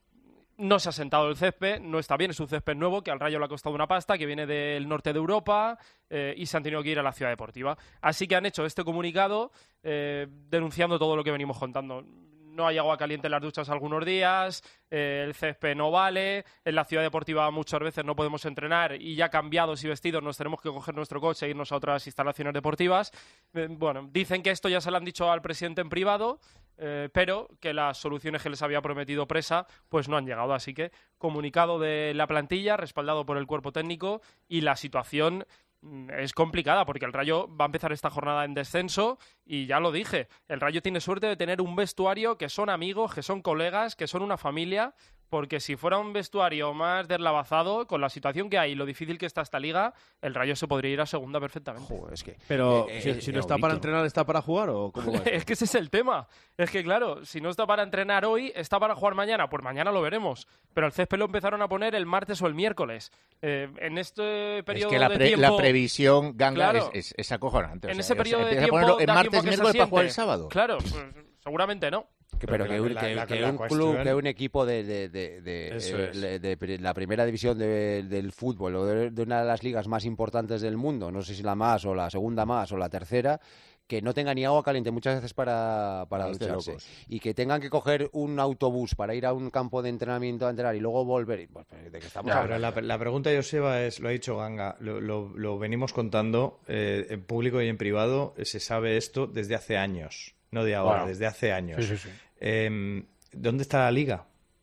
no se ha sentado el césped, no está bien, es un césped nuevo que al Rayo le ha costado una pasta, que viene del norte de Europa, eh, y se han tenido que ir a la ciudad deportiva. Así que han hecho este comunicado eh, denunciando todo lo que venimos contando. No hay agua caliente en las duchas algunos días, eh, el césped no vale, en la ciudad deportiva muchas veces no podemos entrenar y ya cambiados y vestidos nos tenemos que coger nuestro coche e irnos a otras instalaciones deportivas. Eh, bueno, dicen que esto ya se lo han dicho al presidente en privado, eh, pero que las soluciones que les había prometido Presa pues no han llegado. Así que comunicado de la plantilla, respaldado por el cuerpo técnico, y la situación es complicada porque el Rayo va a empezar esta jornada en descenso y ya lo dije, el Rayo tiene suerte de tener un vestuario que son amigos, que son colegas, que son una familia, porque si fuera un vestuario más deslavazado, con la situación que hay y lo difícil que está esta liga, el Rayo se podría ir a segunda perfectamente. Joder, es que... Pero Eh, si, eh, si no eh, está Víctor. para entrenar, ¿está para jugar o cómo va esto? Es que ese es el tema. Es que, claro, si no está para entrenar hoy, está para jugar mañana. Pues mañana lo veremos. Pero el césped lo empezaron a poner el martes o el miércoles. Eh, en este Es periodo que la, de pre- tiempo... la previsión, Ganga, Claro. es, es, es acojonante. o En sea, ese o sea, periodo de empieza a tiempo ponerlo en da martes, tiempo a que se miércoles para jugar el asiente. sábado. Claro, pues, seguramente no. Que, pero Pero que, un, la- que- la- que la un cuestión- club, que un equipo de, de, de, de, Eso eh, es. de- de la primera división de- del fútbol o de, de una de las ligas más importantes del mundo, no sé si la más o la segunda más o la tercera, que no tenga ni agua caliente muchas veces para, para No, es de ducharse, locos. y que tengan que coger un autobús para ir a un campo de entrenamiento a entrenar y luego volver. y, pues, ¿de qué estamos Ya, hablando? pero la, la pregunta, Joseba, es, lo ha dicho Ganga, lo, lo- lo venimos contando eh, en público y en privado, eh, se sabe esto desde hace años, no de ahora, Bueno. desde hace años. Sí, sí, sí. Eh, ¿Dónde está la liga?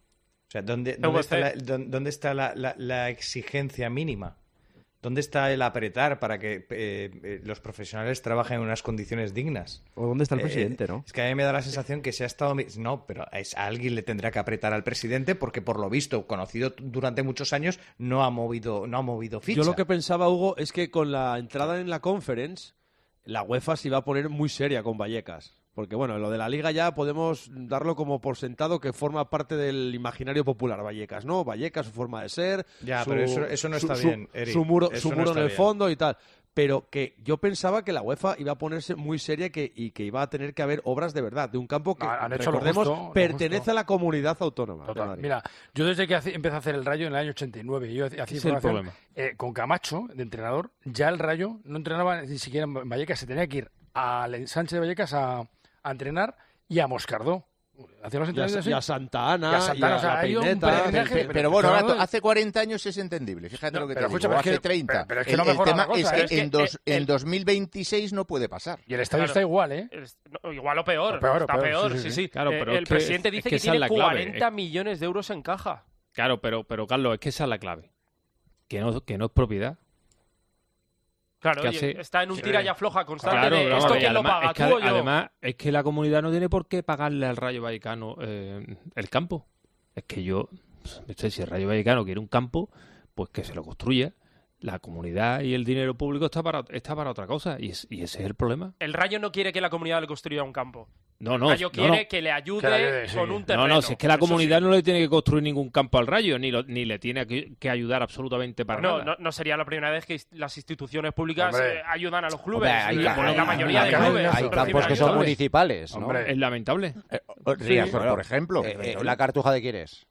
O sea, ¿dónde, dónde está, la, dónde está la, la, la exigencia mínima? ¿Dónde está el apretar para que eh, los profesionales trabajen en unas condiciones dignas? ¿O dónde está el presidente, eh, no? Es que a mí me da la sensación que se ha estado... No, pero es, a alguien le tendrá que apretar al presidente porque, por lo visto, conocido durante muchos años, no ha movido, no ha movido ficha. Yo lo que pensaba, Hugo, es que con la entrada en la Conference, la UEFA se iba a poner muy seria con Vallecas. Porque, bueno, lo de la Liga ya podemos darlo como por sentado que forma parte del imaginario popular Vallecas, ¿no? Vallecas, su forma de ser... Ya, su, pero eso, eso no está su, bien, Eric. Su muro, eso su no muro está en el bien. fondo y tal. Pero que yo pensaba que la UEFA iba a ponerse muy seria y que, y que iba a tener que haber obras de verdad, de un campo que, Han hecho lo recordemos, justo, lo pertenece justo. a la comunidad autónoma. de Total. Madrid. Mira, yo desde que hace- empecé a hacer el Rayo en el año ochenta y nueve, yo hacía Ese es el formación, problema. eh, con Camacho, de entrenador, ya el Rayo no entrenaba ni siquiera en Vallecas, se tenía que ir al ensanche de Vallecas a, a entrenar y a Moscardó. Hacía los Y a, entrenamientos así. y a Santa Ana, Y a Santa Ana, y a o sea, La hay un Peineta. peregrinaje, Pero, pero- pero bueno, pero- Gato, hace cuarenta años es entendible. Fíjate No, lo que pero te escúchame, digo. es que- Hace treinta. pero- pero es que el, no el mejora tema la cosa, es ¿eh? que, Es que en, dos- el- en dos mil veintiséis no puede pasar. Y el estadio Claro. está igual, ¿eh? El- no, igual o peor, O peor, o está peor, peor, sí, sí, sí, sí. sí. Claro, Eh, pero el es que- presidente dice es que que, esa es tiene la clave, cuarenta es- millones de euros en caja. Claro, pero, pero Carlos, es que esa es la clave. Que no, que no es propiedad. Claro, ¿Qué oye, hace? está en un tira y afloja constante Claro, de pero esto vamos a ver, quién lo además, paga, es que tú o ade- yo. además, es que la comunidad no tiene por qué pagarle al Rayo Vallecano eh, el campo. Es que yo, no sé, si el Rayo Vallecano quiere un campo, pues que se lo construya. La comunidad y el dinero público está para, está para otra cosa. Y, es- y ese es el problema. El Rayo no quiere que la comunidad le construya un campo. No, no. El Rayo no, quiere no. que le ayude, Que le ayude, sí. con un terreno. No, no, si es que la Eso sí. comunidad no le tiene que construir ningún campo al Rayo, ni, lo- ni le tiene que, que ayudar absolutamente para No, nada. no, no sería la primera vez que las instituciones públicas Hombre. eh, ayudan a los clubes. Hombre, hay, la, hay- la mayoría hay- de hay- clubes hay reciben campos que son ayuda. municipales, ¿no? Hombre. Es lamentable. Riazor, claro. por ejemplo. Eh, eh, ¿La cartuja de quién es?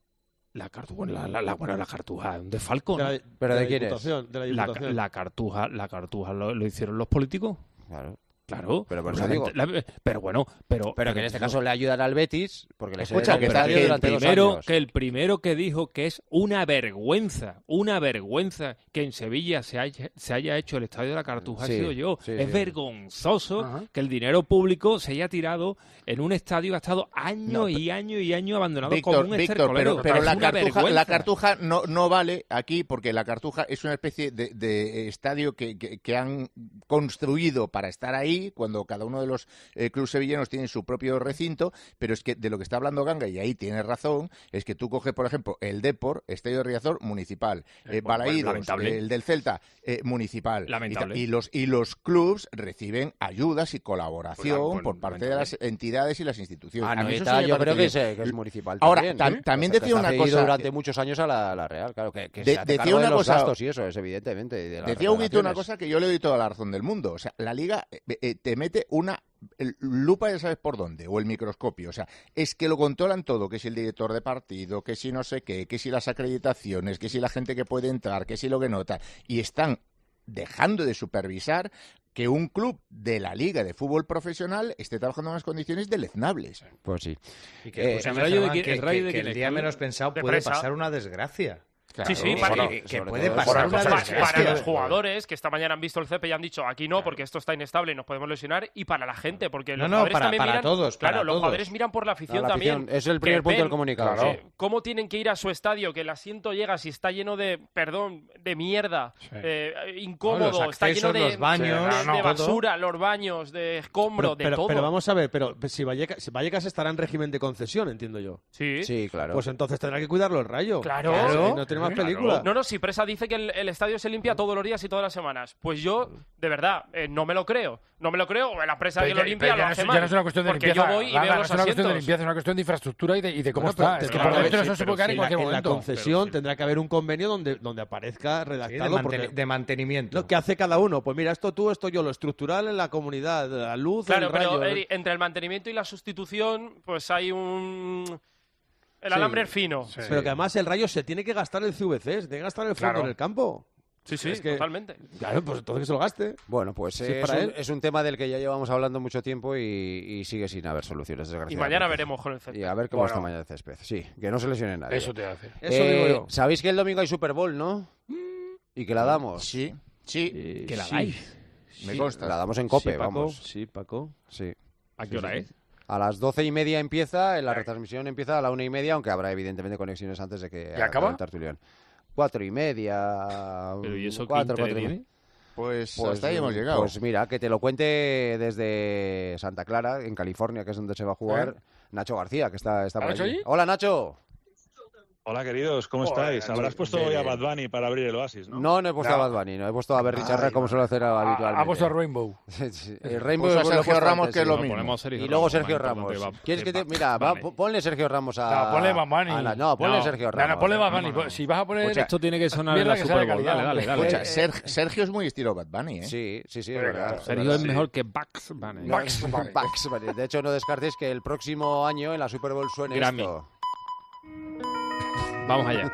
La cartuja, la, la, la, bueno, la cartuja, un desfalco, De ¿no? la- ¿Pero de la quién es? Diputación, de la La, Diputación. la cartuja, la cartuja lo, lo hicieron los políticos. Claro. Claro. Pero por Pues eso la digo. gente- la- pero bueno, pero... Pero que en este caso le ayudan al Betis, porque le Escucha, ceden que el está- estadio que el durante dos primero, años. que el primero que dijo que es una vergüenza, una vergüenza que en Sevilla se haya, se haya hecho el estadio de la Cartuja Sí, ha sido yo. sí, es sí. vergonzoso Ajá. que el dinero público se haya tirado en un estadio que ha estado años No, y años y años abandonado Víctor, como un Víctor, estercolero. pero, pero Es la, una cartuja, vergüenza. la cartuja no, no vale aquí porque la cartuja es una especie de, de estadio que, que- que han construido para estar ahí cuando cada uno de los eh, clubes sevillanos tiene su propio recinto, pero es que de lo que está hablando Ganga, y ahí tiene razón, es que tú coges, por ejemplo, el Depor, Estadio de Riazor, municipal, eh, bueno, Balaídos, lamentable. el del Celta, eh, municipal. Lamentable. Y, ta- y los, y los clubs reciben ayudas y colaboración Pues, por parte de las entidades y las instituciones. Ah, A mí eso Anoeta, sí me yo parece creo que bien. es, que es municipal Ahora, también. tam- ¿eh? también O sea, que decía se una ha cedido cosa- durante muchos años a la, la Real, claro, que, que De- se hace decía cargo una de los cosa- gastos y eso es evidentemente. y de las Decía Huguito una remodelaciones. cosa que yo le doy toda la razón del mundo. O sea, la Liga eh, eh, te mete una el- lupa, ya sabes por dónde, o el microscopio. O sea, es que lo controlan todo, que si el director de partido, que si no sé qué, que si las acreditaciones, que si la gente que puede entrar, que si lo que nota. Y están dejando de supervisar que un club de la Liga de Fútbol Profesional esté trabajando en unas condiciones deleznables. Pues sí. Y que, Eh, escúchame, ¿el Rayo de Germán, quién- que, el Rayo que- de que quién el es, día Carlos? menos pensado De puede presa. pasar una desgracia. Claro, Sí, sí, bueno, para- que, que sobre puede todo- pasar Para, una para- desgracia. para los jugadores que esta mañana han visto el césped y han dicho aquí no porque esto está inestable y nos podemos lesionar, y para la gente porque No, los no, jugadores para- también para miran, todos, claro, para los todos. jugadores miran por la afición No, la también, afición, es el que primer punto ven, del comunicado, claro, sí. cómo tienen que ir a su estadio, que el asiento llega si está lleno de perdón de mierda, Sí. eh, No, incómodo, los está lleno accesos, de, los baños, de, no, de todo. basura, los baños, de escombro, Pero, de pero, todo. pero vamos a ver, pero si Vallecas, si Vallecas estará en régimen de concesión, entiendo yo. sí. Sí, claro. Pues entonces tendrá que cuidarlo el Rayo. Claro. Sí, no tiene más Claro. película. No, no, si Presa dice que el, el estadio se limpia todos los días y todas las semanas. Pues yo, de verdad, eh, no me lo creo. No me lo creo. La empresa Pero que ya- lo limpia pero lo ya no hace es- mal. ya no es una cuestión de porque limpieza. yo voy y Gana, veo no los es una cuestión de asientos. limpieza, es una cuestión de infraestructura y de, y de cómo Bueno, pero está. te- Es que pero- por dentro sí, eso se pero puede caer sí, en la- cualquier en la momento. concesión tendrá que haber un convenio donde, donde aparezca Sí, de, redactado. manteni- porque de mantenimiento. lo que hace cada uno, pues mira, esto tú, esto yo, lo estructural en la comunidad, la luz, Claro, el pero rayo. Eri, entre el mantenimiento y la sustitución, pues hay un... El Sí. alambre es fino. Sí. Pero que además el Rayo se tiene que gastar el C V C, se tiene que gastar el fondo Claro. en el campo. Sí, sí, Es que- totalmente. Claro, pues entonces que se lo gaste. Bueno, pues Sí, eh, para es, un, él. es un tema del que ya llevamos hablando mucho tiempo y, y sigue sin haber soluciones, Y desgraciadamente. mañana veremos con el césped. Y a ver cómo Bueno. está mañana el césped. Sí, que no se lesione nadie. Eso te hace. Eso Eh, digo yo. Sabéis que el domingo hay Super Bowl, ¿no? Y que la damos. Sí, sí. Eh, Que la sí. dais. Me Sí, consta. La damos en Cope, Sí, Paco. vamos. Sí, Paco. Sí. ¿A qué hora es? A las doce y media empieza, la retransmisión empieza a la una y media, aunque habrá evidentemente conexiones antes de que ¿Y acaba? el tertulión. Cuatro y media. Pero ¿y eso cuatro, qué cuatro y interés media. Pues, hasta ahí hemos llegado. Pues mira, que te lo cuente desde Santa Clara, en California, que es donde se va a jugar, ¿Eh? Nacho García, que está, está por ¿Nacho allí. allí? Hola, Nacho. Hola, queridos, ¿cómo Joder, estáis? Habrás puesto bien, hoy a bien. Bad Bunny para abrir el Oasis, ¿no? No, no he puesto No. a Bad Bunny, no he puesto a Berry Ay, Charra como suelo hacer habitualmente. Ha puesto Rainbow. Sí, sí. El Rainbow Puso a lo he Sergio puesto Ramos, antes, que es sí. lo No, mismo. Ponemos Sergio Y luego Ramos, Sergio más Ramos. importante, va- ¿Quieres que te... va- Mira, va, vale. po- ponle Sergio Ramos a... No, ponle Bad Bunny. a la- No, ponle No. Sergio No, Ramos. no, ponle Bad Bunny. No, no, no. Si vas a poner... Escucha, Esto tiene que sonar en Mierda la que sea de Super Bowl. calidad, Dale, dale, dale. Escucha, Eh, Ser- Sergio es muy estilo Bad Bunny, ¿eh? Sí, sí, sí, es Venga, verdad. Sergio es verdad. mejor que Bugs Bunny. No, Bugs Bunny. Bugs Bunny. De hecho, no descartéis que el próximo año en la Super Bowl suene Grammy. esto. Vamos allá.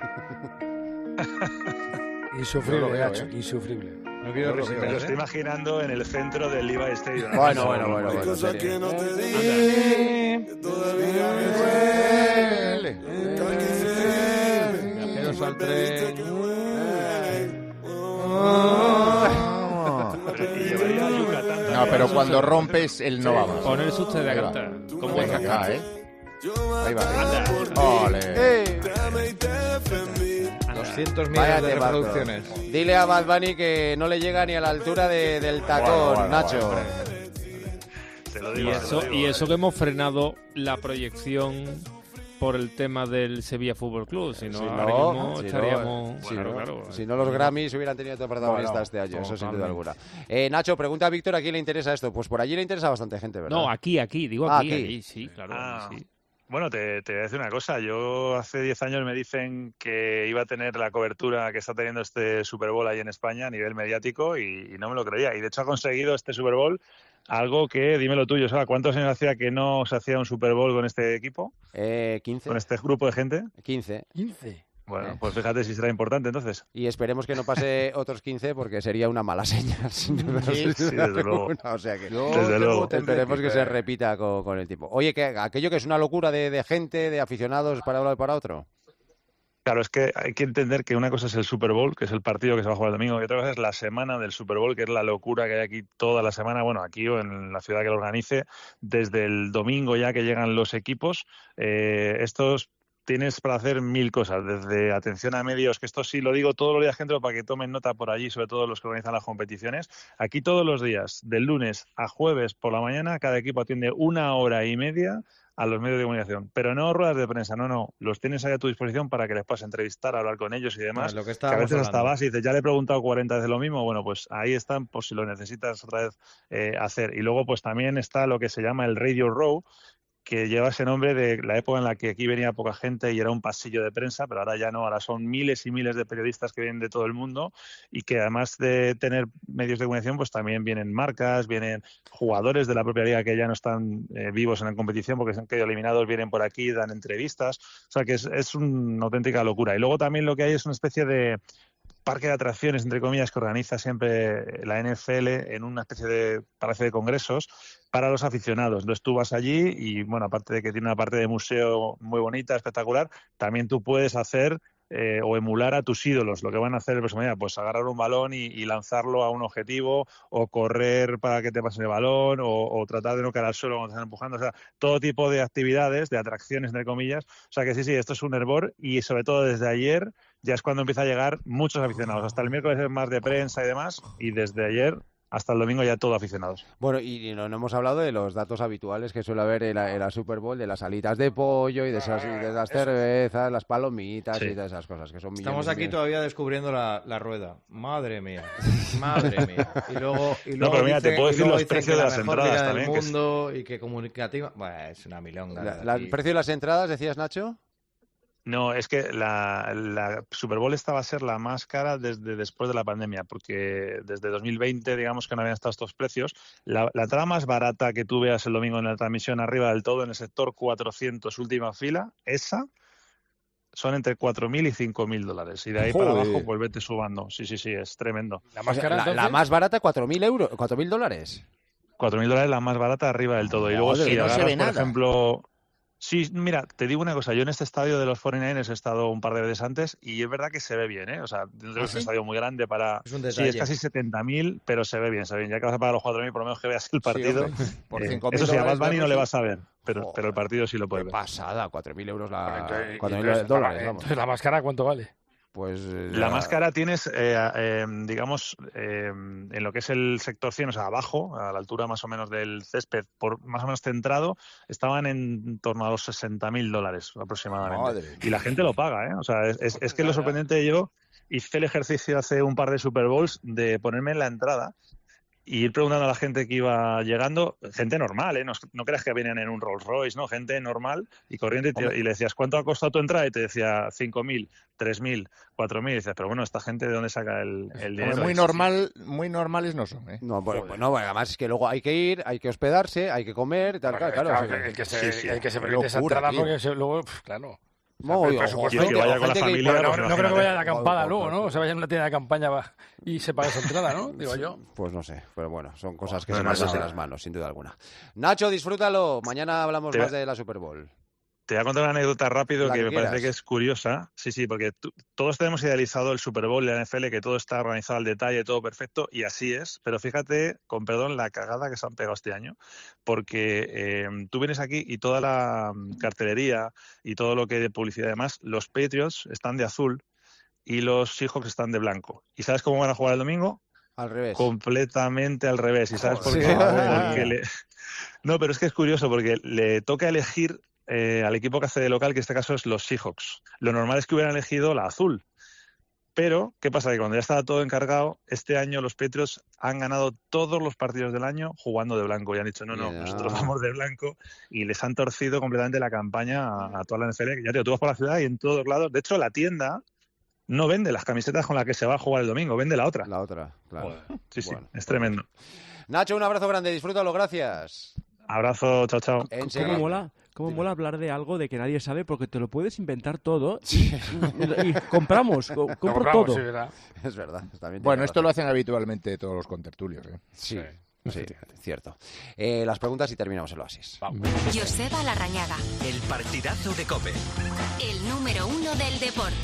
Insufrible, Yo lo veo, Nacho, ¿eh? insufrible. No quiero Yo lo Me risitas, lo ¿eh? estoy imaginando en el centro del Levi Stadium. Bueno, bueno, bueno, Hay bueno. cosas serio. que no te di, que todavía me duele. Cada quince Viajeros al tren. Y llevaría a Yucatán. No, pero cuando rompes el no va más. Ponerse usted de Ahí va. cantar. ¿Cómo Venga, es ya, ¿eh? Ahí va. Ole. ¡Eh! doscientos millones Vaya de temazo. reproducciones. Dile a Bad Bunny que no le llega ni a la altura de- del tacón, Bueno, bueno, Nacho. bueno, Te lo Y digo, te eso, lo digo, y eso eh. que hemos frenado la proyección por el tema del Sevilla Fútbol Club. Si no, Si ahora no, mismo si no, estaríamos... si claro, no, claro. si no, los Grammys hubieran tenido otro protagonista Bueno, este año, eso sin duda alguna. totalmente. Eh, Nacho, pregunta a Víctor a quién le interesa esto. Pues por allí le interesa a bastante gente, ¿verdad? No, aquí, aquí, digo Ah, aquí, aquí. aquí, sí, claro. Ah, sí. Bueno, te, te voy a decir una cosa. Yo hace diez años me dicen que iba a tener la cobertura que está teniendo este Super Bowl ahí en España a nivel mediático y, y no me lo creía. Y de hecho ha conseguido este Super Bowl algo que, dímelo tuyo, ¿sabes? ¿Cuántos años hacía que no se hacía un Super Bowl con este equipo? Eh, quince. ¿Con este grupo de gente? quince. quince. Bueno, pues fíjate si será importante entonces. Y esperemos que no pase otros quince porque sería una mala señal. Sin duda, Sí, sin sí, duda desde luego. alguna. O sea que Yo Desde tengo luego. tendré esperemos que se ver. repita con, con el tiempo. Oye, que aquello que es una locura de, de gente, de aficionados para un lado y para otro. Claro, es que hay que entender que una cosa es el Super Bowl, que es el partido que se va a jugar el domingo, y otra cosa es la semana del Super Bowl, que es la locura que hay aquí toda la semana, bueno, aquí o en la ciudad que lo organice, desde el domingo ya que llegan los equipos. Eh, estos tienes para hacer mil cosas, desde atención a medios, que esto sí lo digo todos los días, gente, para que tomen nota por allí, sobre todo los que organizan las competiciones. Aquí todos los días, del lunes a jueves por la mañana, cada equipo atiende una hora y media a los medios de comunicación, pero no ruedas de prensa, no, no, los tienes ahí a tu disposición para que les puedas entrevistar, hablar con ellos y demás, Ah, lo que que a estábamos veces hasta hablando. vas y dices, ya le he preguntado cuarenta veces lo mismo, bueno, pues ahí están, por si lo necesitas otra vez eh, hacer. Y luego pues también está lo que se llama el Radio Row, que lleva ese nombre de la época en la que aquí venía poca gente y era un pasillo de prensa, pero ahora ya no, ahora son miles y miles de periodistas que vienen de todo el mundo y que además de tener medios de comunicación, pues también vienen marcas, vienen jugadores de la propia liga que ya no están eh, vivos en la competición porque se han quedado eliminados, vienen por aquí, dan entrevistas, o sea que es, es una auténtica locura. Y luego también lo que hay es una especie de parque de atracciones, entre comillas, que organiza siempre la N F L en una especie de parece de congresos para los aficionados. Entonces tú vas allí y, bueno, aparte de que tiene una parte de museo muy bonita, espectacular, también tú puedes hacer eh, o emular a tus ídolos. Lo que van a hacer el próximo día, pues agarrar un balón y, y lanzarlo a un objetivo, o correr para que te pasen el balón, o, o tratar de no caer al suelo cuando te están empujando. O sea, todo tipo de actividades, de atracciones, entre comillas. O sea que sí, sí, esto es un hervor y sobre todo desde ayer ya es cuando empieza a llegar muchos aficionados. Hasta el miércoles es más de prensa y demás, y desde ayer hasta el domingo ya todo aficionados. Bueno, y no, no hemos hablado de los datos habituales que suele haber en la, en la Super Bowl, de las alitas de pollo y de, esas, y de las cervezas, las palomitas Sí. y todas esas cosas, que son millones Estamos y aquí millones. todavía descubriendo la, la rueda. Madre mía. Madre mía. Y luego, y No, luego pero mira, te dicen- puedo y decir luego los dicen precios que de la las mejor entradas liga del también, que es- mundo y que comunicativa. Bueno, es una milonga. La- la- ¿El precio de las entradas, decías, Nacho? No, es que la, la Super Bowl esta va a ser la más cara desde después de la pandemia, porque desde dos mil veinte, digamos que no habían estado estos precios. La, la entrada más barata que tú veas el domingo en la transmisión arriba del todo, en el sector cuatrocientos, última fila, esa son entre cuatro mil y cinco mil dólares. Y de ahí para Joder. abajo, pues vete subando. Sí, sí, sí, es tremendo. ¿La O sea, la, la más barata, cuatro mil euros, cuatro mil dólares. cuatro mil dólares la más barata arriba del todo. Y luego Joder, si no se agarras, ve por nada. ejemplo... Sí, mira, te digo una cosa, yo en este estadio de los cuarenta y nueve ers he estado un par de veces antes y es verdad que se ve bien, ¿eh? O sea, ¿Ah, es un estadio muy grande para... Es un sí, es casi setenta mil, pero se ve bien, se ve bien. Ya que vas a pagar los cuatro mil, por lo menos que veas el partido. Sí, por eh, cinco mil eso sí, a Bad Bunny no le sí. vas a ver, pero, pero el partido sí lo puedes ver. Pasada, cuatro mil euros la... Entonces, cuatro mil entonces, dólares, la- vamos. entonces, ¿la máscara cuánto vale? Pues... eh, La ya- máscara tienes, eh, eh, digamos, eh, en lo que es el sector cien, o sea, abajo, a la altura más o menos del césped, por más o menos centrado, estaban en torno a los sesenta mil dólares aproximadamente. Madre Y la gente lo paga, ¿eh? O sea, es, es, es que lo sorprendente, yo hice el ejercicio hace un par de Super Bowls de ponerme en la entrada y ir preguntando a la gente que iba llegando, gente normal, ¿eh? No, no creas que venían en un Rolls Royce, ¿no? Gente normal y corriente, y, te- y le decías, ¿cuánto ha costado tu entrada? Y te decía cinco mil, tres mil, cuatro mil, y dices, pero bueno, ¿esta gente de dónde saca el, el Hombre, dinero? muy Y- normal, muy normales no son, ¿eh? No, bueno, pues no, bueno, además es que luego hay que ir, hay que hospedarse, hay que comer y tal, claro. Claro, claro, el, sí, el que sí. se, Sí, sí. el que se Qué permite esa locura, entrada tío. porque se- luego, pf, claro. No, el o- presupuesto- o gente- que vaya o con la gente que- familia, no, pues no creo que imagínate. vaya a la acampada luego, ¿no? O se vaya a una tienda de campaña va, y se paga esa entrada, ¿no? Digo yo. Pues no sé, pero bueno, son cosas que no, se no, pasan no, de no. las manos, sin duda alguna. Nacho, disfrútalo. Mañana hablamos Te- más de la Super Bowl. Te voy a contar una anécdota rápido La que que me parece quieras. que es curiosa. Sí, sí, porque tú- todos tenemos idealizado el Super Bowl de la N F L, que todo está organizado al detalle, todo perfecto, y así es. Pero fíjate, con perdón, la cagada que se han pegado este año, porque eh, tú vienes aquí y toda la mm, cartelería y todo lo que hay de publicidad y demás, los Patriots están de azul y los Seahawks están de blanco. ¿Y sabes cómo van a jugar el domingo? Al revés. Completamente al revés. ¿Y sabes por Joder. qué? Sí. Porque le- No, pero es que es curioso porque le toca elegir eh, al equipo que hace de local, que en este caso es los Seahawks. Lo normal es que hubieran elegido la azul. Pero, ¿qué pasa? Que cuando ya estaba todo encargado, este año los Patriots han ganado todos los partidos del año jugando de blanco. Y han dicho, no, no, Ya. nosotros vamos de blanco. Y les han torcido completamente la campaña a, a toda la N F L. Ya te digo, tú vas por la ciudad y en todos lados. De hecho, la tienda no vende las camisetas con las que se va a jugar el domingo, vende la otra. La otra, claro. Sí, sí, Bueno. es tremendo. Nacho, un abrazo grande, disfrútalo, gracias. Abrazo, chao, chao. Enseguida. ¿Cómo mola? ¿Cómo mola hablar de algo de que nadie sabe? Porque te lo puedes inventar todo y, y compramos, co- compro compramos, todo. sí, ¿verdad? Es verdad. También Bueno, tiene esto razón. lo hacen habitualmente todos los contertulios, ¿eh? Sí, sí, cierto. Eh, las preguntas y terminamos el oasis. Joseba Larrañaga, El partidazo de COPE. el número uno del deporte.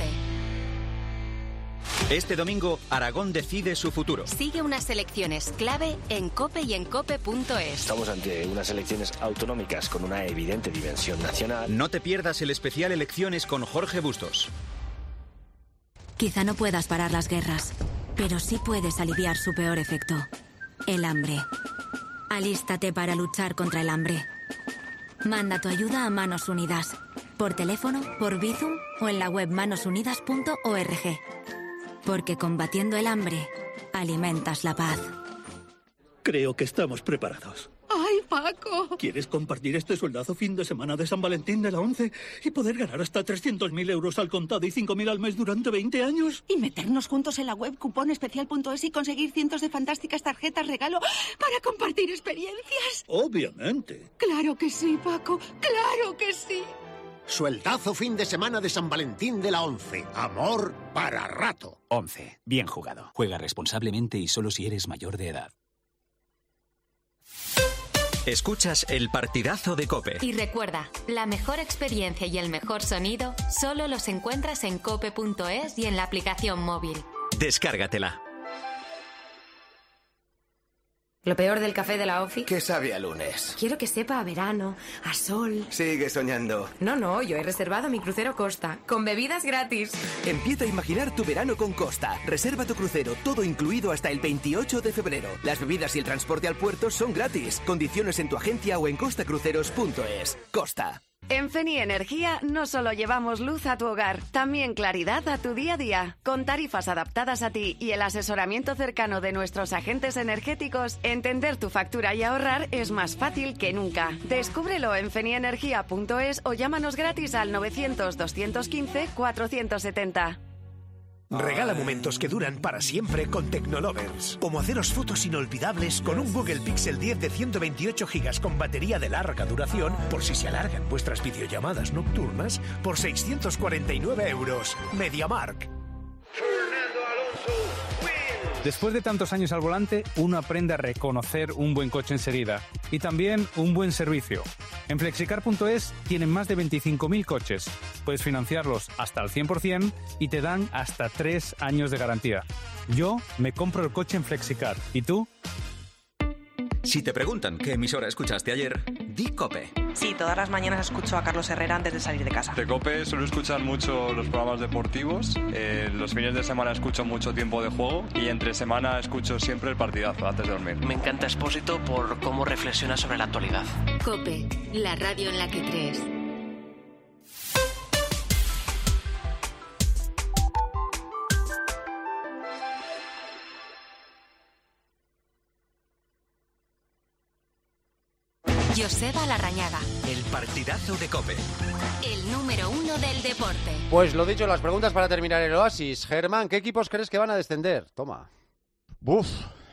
Este domingo, Aragón decide su futuro. Sigue unas elecciones clave en COPE y en cope punto es. Estamos ante unas elecciones autonómicas con una evidente dimensión nacional. No te pierdas el especial Elecciones con Jorge Bustos. Quizá no puedas parar las guerras, pero sí puedes aliviar su peor efecto, el hambre. Alístate para luchar contra el hambre. Manda tu ayuda a Manos Unidas, por teléfono, por Bizum o en la web manos unidas punto org. Porque combatiendo el hambre, alimentas la paz. Creo que estamos preparados. ¡Ay, Paco! ¿Quieres compartir este sueldazo fin de semana de San Valentín de la ONCE y poder ganar hasta trescientos mil euros al contado y cinco mil al mes durante veinte años? Y meternos juntos en la web cuponespecial punto es y conseguir cientos de fantásticas tarjetas regalo para compartir experiencias. Obviamente. ¡Claro que sí, Paco! ¡Claro que sí! Sueldazo fin de semana de San Valentín de la ONCE. Amor para rato. once. Bien jugado. Juega responsablemente y solo si eres mayor de edad. Escuchas el partidazo de COPE. Y recuerda, la mejor experiencia y el mejor sonido solo los encuentras en cope punto es y en la aplicación móvil. Descárgatela. Lo peor del café de la OFI. ¿Qué sabe a lunes? Quiero que sepa a verano, a sol. Sigue soñando. No, no, yo he reservado mi crucero Costa, con bebidas gratis. Empieza a imaginar tu verano con Costa. Reserva tu crucero, todo incluido hasta el veintiocho de febrero. Las bebidas y el transporte al puerto son gratis. Condiciones en tu agencia o en costa cruceros punto es. Costa. En Feni Energía no solo llevamos luz a tu hogar, también claridad a tu día a día. Con tarifas adaptadas a ti y el asesoramiento cercano de nuestros agentes energéticos, entender tu factura y ahorrar es más fácil que nunca. Descúbrelo en feni energía punto es o llámanos gratis al novecientos, doscientos quince, cuatrocientos setenta. Regala momentos que duran para siempre con Tecnolovers. Como haceros fotos inolvidables con un Google Pixel diez de ciento veintiocho gigas con batería de larga duración, por si se alargan vuestras videollamadas nocturnas, por seiscientos cuarenta y nueve euros. MediaMarkt. Después de tantos años al volante, uno aprende a reconocer un buen coche enseguida y también un buen servicio. En flexicar punto es tienen más de veinticinco mil coches. Puedes financiarlos hasta el cien por ciento y te dan hasta tres años de garantía. Yo me compro el coche en Flexicar. ¿Y tú? Si te preguntan qué emisora escuchaste ayer, di COPE. Sí, todas las mañanas escucho a Carlos Herrera antes de salir de casa. De COPE suelo escuchar mucho los programas deportivos, eh, los fines de semana escucho mucho Tiempo de Juego y entre semana escucho siempre el partidazo antes de dormir. Me encanta Expósito por cómo reflexiona sobre la actualidad. COPE, la radio en la que crees. Joseba Larrañaga, El partidazo de COPE. el número uno del deporte. Pues lo dicho, las preguntas para terminar el Oasis. Germán, ¿qué equipos crees que van a descender? Toma. Buf.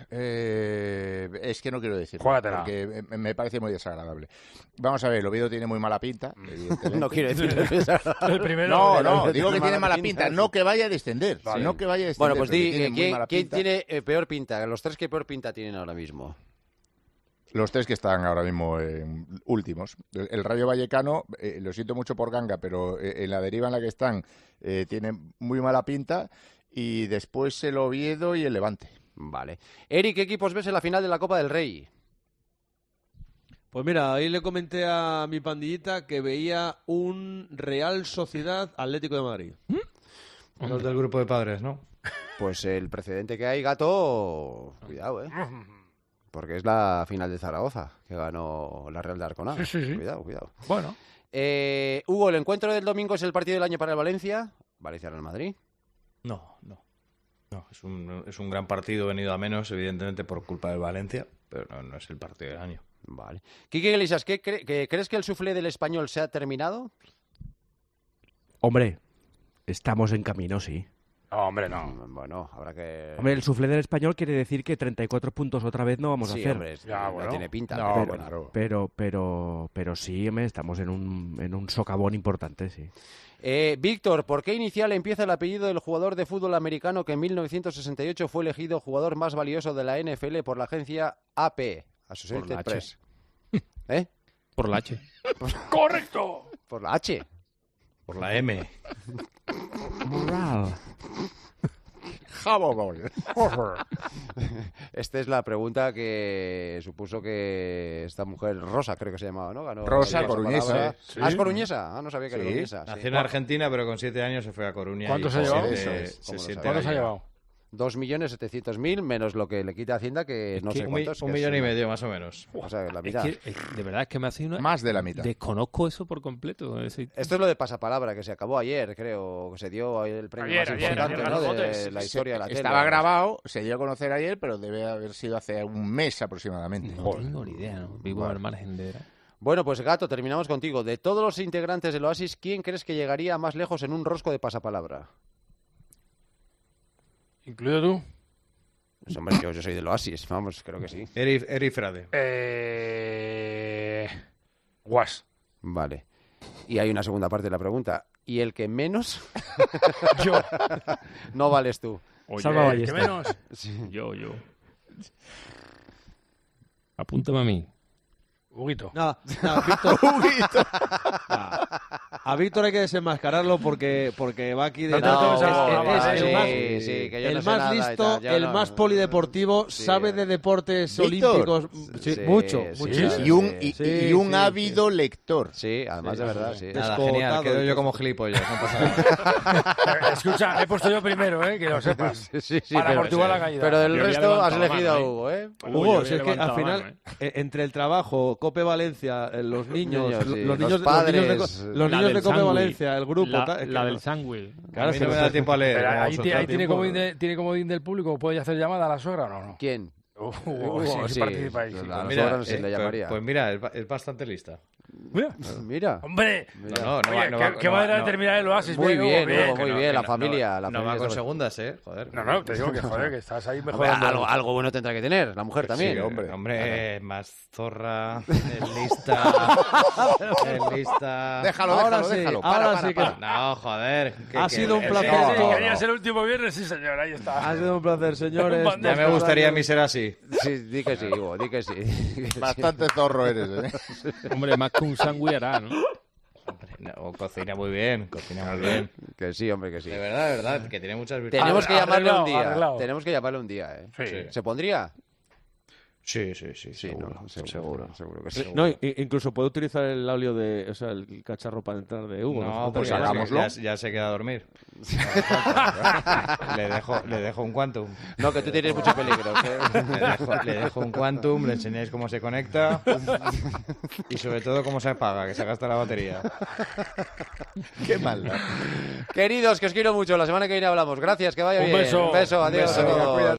Eh, es que no quiero decir Juégatela. porque me me parece muy desagradable. Vamos a ver, el Oviedo tiene muy mala pinta, evidentemente. No quiero decir desagradable. El primero. No, el no, Oviedo digo que tiene mala pinta, no que vaya a descender, Vale. sino que vaya a descender. Bueno, pues porque di, tiene eh, muy ¿quién, mala quién pinta. tiene eh, peor pinta? Los tres que peor pinta tienen ahora mismo. Los tres que están ahora mismo eh, últimos. El, el Rayo Vallecano, eh, lo siento mucho por Ganga, pero eh, en la deriva en la que están eh, tienen muy mala pinta. Y después el Oviedo y el Levante. Vale. Eric, ¿qué equipos ves en la final de la Copa del Rey? Pues mira, ahí le comenté a mi pandillita que veía un Real Sociedad Atlético de Madrid. Los del grupo de padres, ¿no? Pues el precedente que hay, gato, cuidado, ¿eh? Porque es la final de Zaragoza, que ganó la Real de Arconada. Sí, sí, sí. Cuidado, cuidado. Bueno. Eh, Hugo, ¿el encuentro del domingo es el partido del año para el Valencia? Valencia-Real Madrid. No, no. No, es un, es un gran partido venido a menos, evidentemente, por culpa del Valencia, pero no, no es el partido del año. Vale. Quique Iglesias, ¿qué cre- que- ¿crees que el suflé del Español se ha terminado? Hombre, estamos en camino, sí. No, hombre, no. Bueno, habrá que... Hombre, el suflé del Español quiere decir que treinta y cuatro puntos otra vez no vamos Sí, a hacer. hombre, es- Ya, no bueno. tiene pinta. No, pero- pero, claro. pero, pero, pero sí, hombre, estamos en un, en un socavón importante, sí. Eh, Víctor, ¿por qué inicial empieza el apellido del jugador de fútbol americano que en mil novecientos sesenta y ocho fue elegido jugador más valioso de la N F L por la agencia A P, Associated Por la H. Press? ¿Eh? Por la H. ¡Correcto! Por la H. Por la M. Moral. Esta es la pregunta que supuso que esta mujer, Rosa creo que se llamaba, ¿no? Ganó Rosa el Coruñesa. Pasapalabra. Sí. Ah, ¿es coruñesa? Ah, no sabía que era Sí. coruñesa. sí. Nació en Argentina, pero con siete años se fue a Coruña. ¿Cuánto y se ha llevado? siente- Eso es, se ¿cómo lo siente sabe? ¿Cuánto se ha allá. llevado? Dos millones setecientos mil menos lo que le quita Hacienda, que no Que sé un, cuántos. un que es millón y una- medio, más o menos. O sea, la Es mitad. que, eh, de verdad, es que me hace una... Más de la mitad. Desconozco eso por completo. ese- Esto es lo de pasapalabra, que se acabó ayer, creo, que se dio el premio Ayer, más ayer, importante, ayer, ¿no? los de botes. la historia de la tele. Estaba grabado, se dio a conocer ayer, pero debe haber sido hace un mes aproximadamente. No tengo ni idea, ¿no? Vivo al margen de... Bueno, pues Gato, terminamos contigo. De todos los integrantes del Oasis, ¿quién crees que llegaría más lejos en un rosco de pasapalabra? ¿Incluido tú? Pues, hombre, yo, yo soy del Oasis, vamos, creo que sí. Eri, Eri Frade. Eh... Guas. Vale. Y hay una segunda parte de la pregunta. ¿Y el que menos? Yo. No vales tú. Oye, Salva ¿Qué Ballesta. menos? Yo, yo. Apúntame a mí. Huguito. Nada, nada, Víctor. Nada. A Víctor hay que desenmascararlo porque, porque va aquí de... No te lo tomes a es- mal, es- vale, es sí, el más, sí, que yo el no sé más nada y listo, tal, ya el no- más polideportivo, Sí. sabe de deportes Víctor. olímpicos. Sí, Sí, mucho, sí, muchísimo. sí. Y un, y, Sí, y un sí, ávido lector. Sí, además de verdad, sí. Nada, Descotado genial. Quedo y yo todo. como gilipollas, no pasa nada. Escucha, he puesto yo primero, ¿eh? Que lo sepas. Sí, sí, sí, Para pero, amortiguar la caída. pero del Yo había resto has levantado la elegido a mano, ¿eh? Hugo, ¿eh? Hugo, Uy, si es yo que había al levantado final, la mano, eh, entre el trabajo, Cope Valencia, eh, los niños, Niños, lo- sí, los los niños, padres, los niños de, Co- los La niños del de Cope sándwich, Valencia, el grupo. La, tal, es la que del no- sándwich. Claro, A es mí que no me no da sé- tiempo a leer. Pero como ahí, vosotros. ti- ahí tiene, tiempo. comodín de, ¿tiene comodín del público? ¿Puede hacer llamada a la suegra o no? no? ¿Quién? Uh, Hugo, sí, sí sí, participa ahí, sí. la- Pues a mira, nosotros sí eh, le pues- llamaría. pues mira, es, ba- es bastante lista. Mira. Mira. ¡Hombre! Mira. No, no, no Oye, va- no qué, va- qué no va- manera de no- terminar el Oasis. Muy bien, Hugo, bien, bien. Hugo, que muy no- bien, que la no- familia. No, la no va familia con sobre- segundas, ¿eh? Joder. No, no, te digo que joder, que estás ahí Hombre, mejorando. algo, algo bueno tendrá que tener, la mujer también. Sí, hombre. Hombre, más zorra, es lista, es lista. Déjalo, Ahora déjalo, sí, déjalo. ahora Para, sí para, que- para. No, joder. que- Ha que- sido un que- placer. Sí, No, sí, todo. quería ser el último viernes, sí, señor, ahí está. Ha sido un placer, señores. Un Ya me gustaría a mí ser así. Sí, di que sí, Hugo, di que sí. Bastante zorro eres, ¿eh? Hombre, más que un Un sándwich hará, ¿no? No, cocina muy bien, cocina muy bien. Que sí, hombre, que sí. De verdad, de verdad, que tiene muchas virtudes. Tenemos que llamarle Arreglado, un día. arreglado. Tenemos que llamarle un día, ¿eh? Sí. ¿Se pondría? Sí, sí, sí, Sí, seguro, no, seguro, seguro, seguro que sí. No, i- incluso puede utilizar el audio de, o sea, el cacharro para entrar de Hugo. No, hace pues falta que- hagámoslo. Ya, ya se queda a dormir. le, dejo, le dejo un Quantum. No, que tú tienes mucho peligro. ¿eh? Le dejo, le dejo un Quantum, le enseñáis cómo se conecta y sobre todo cómo se apaga, que se gasta la batería. Qué maldad. Queridos, que os quiero mucho. La semana que viene hablamos. Gracias, que vaya Un bien. beso. Un beso, adiós Un beso. a todos.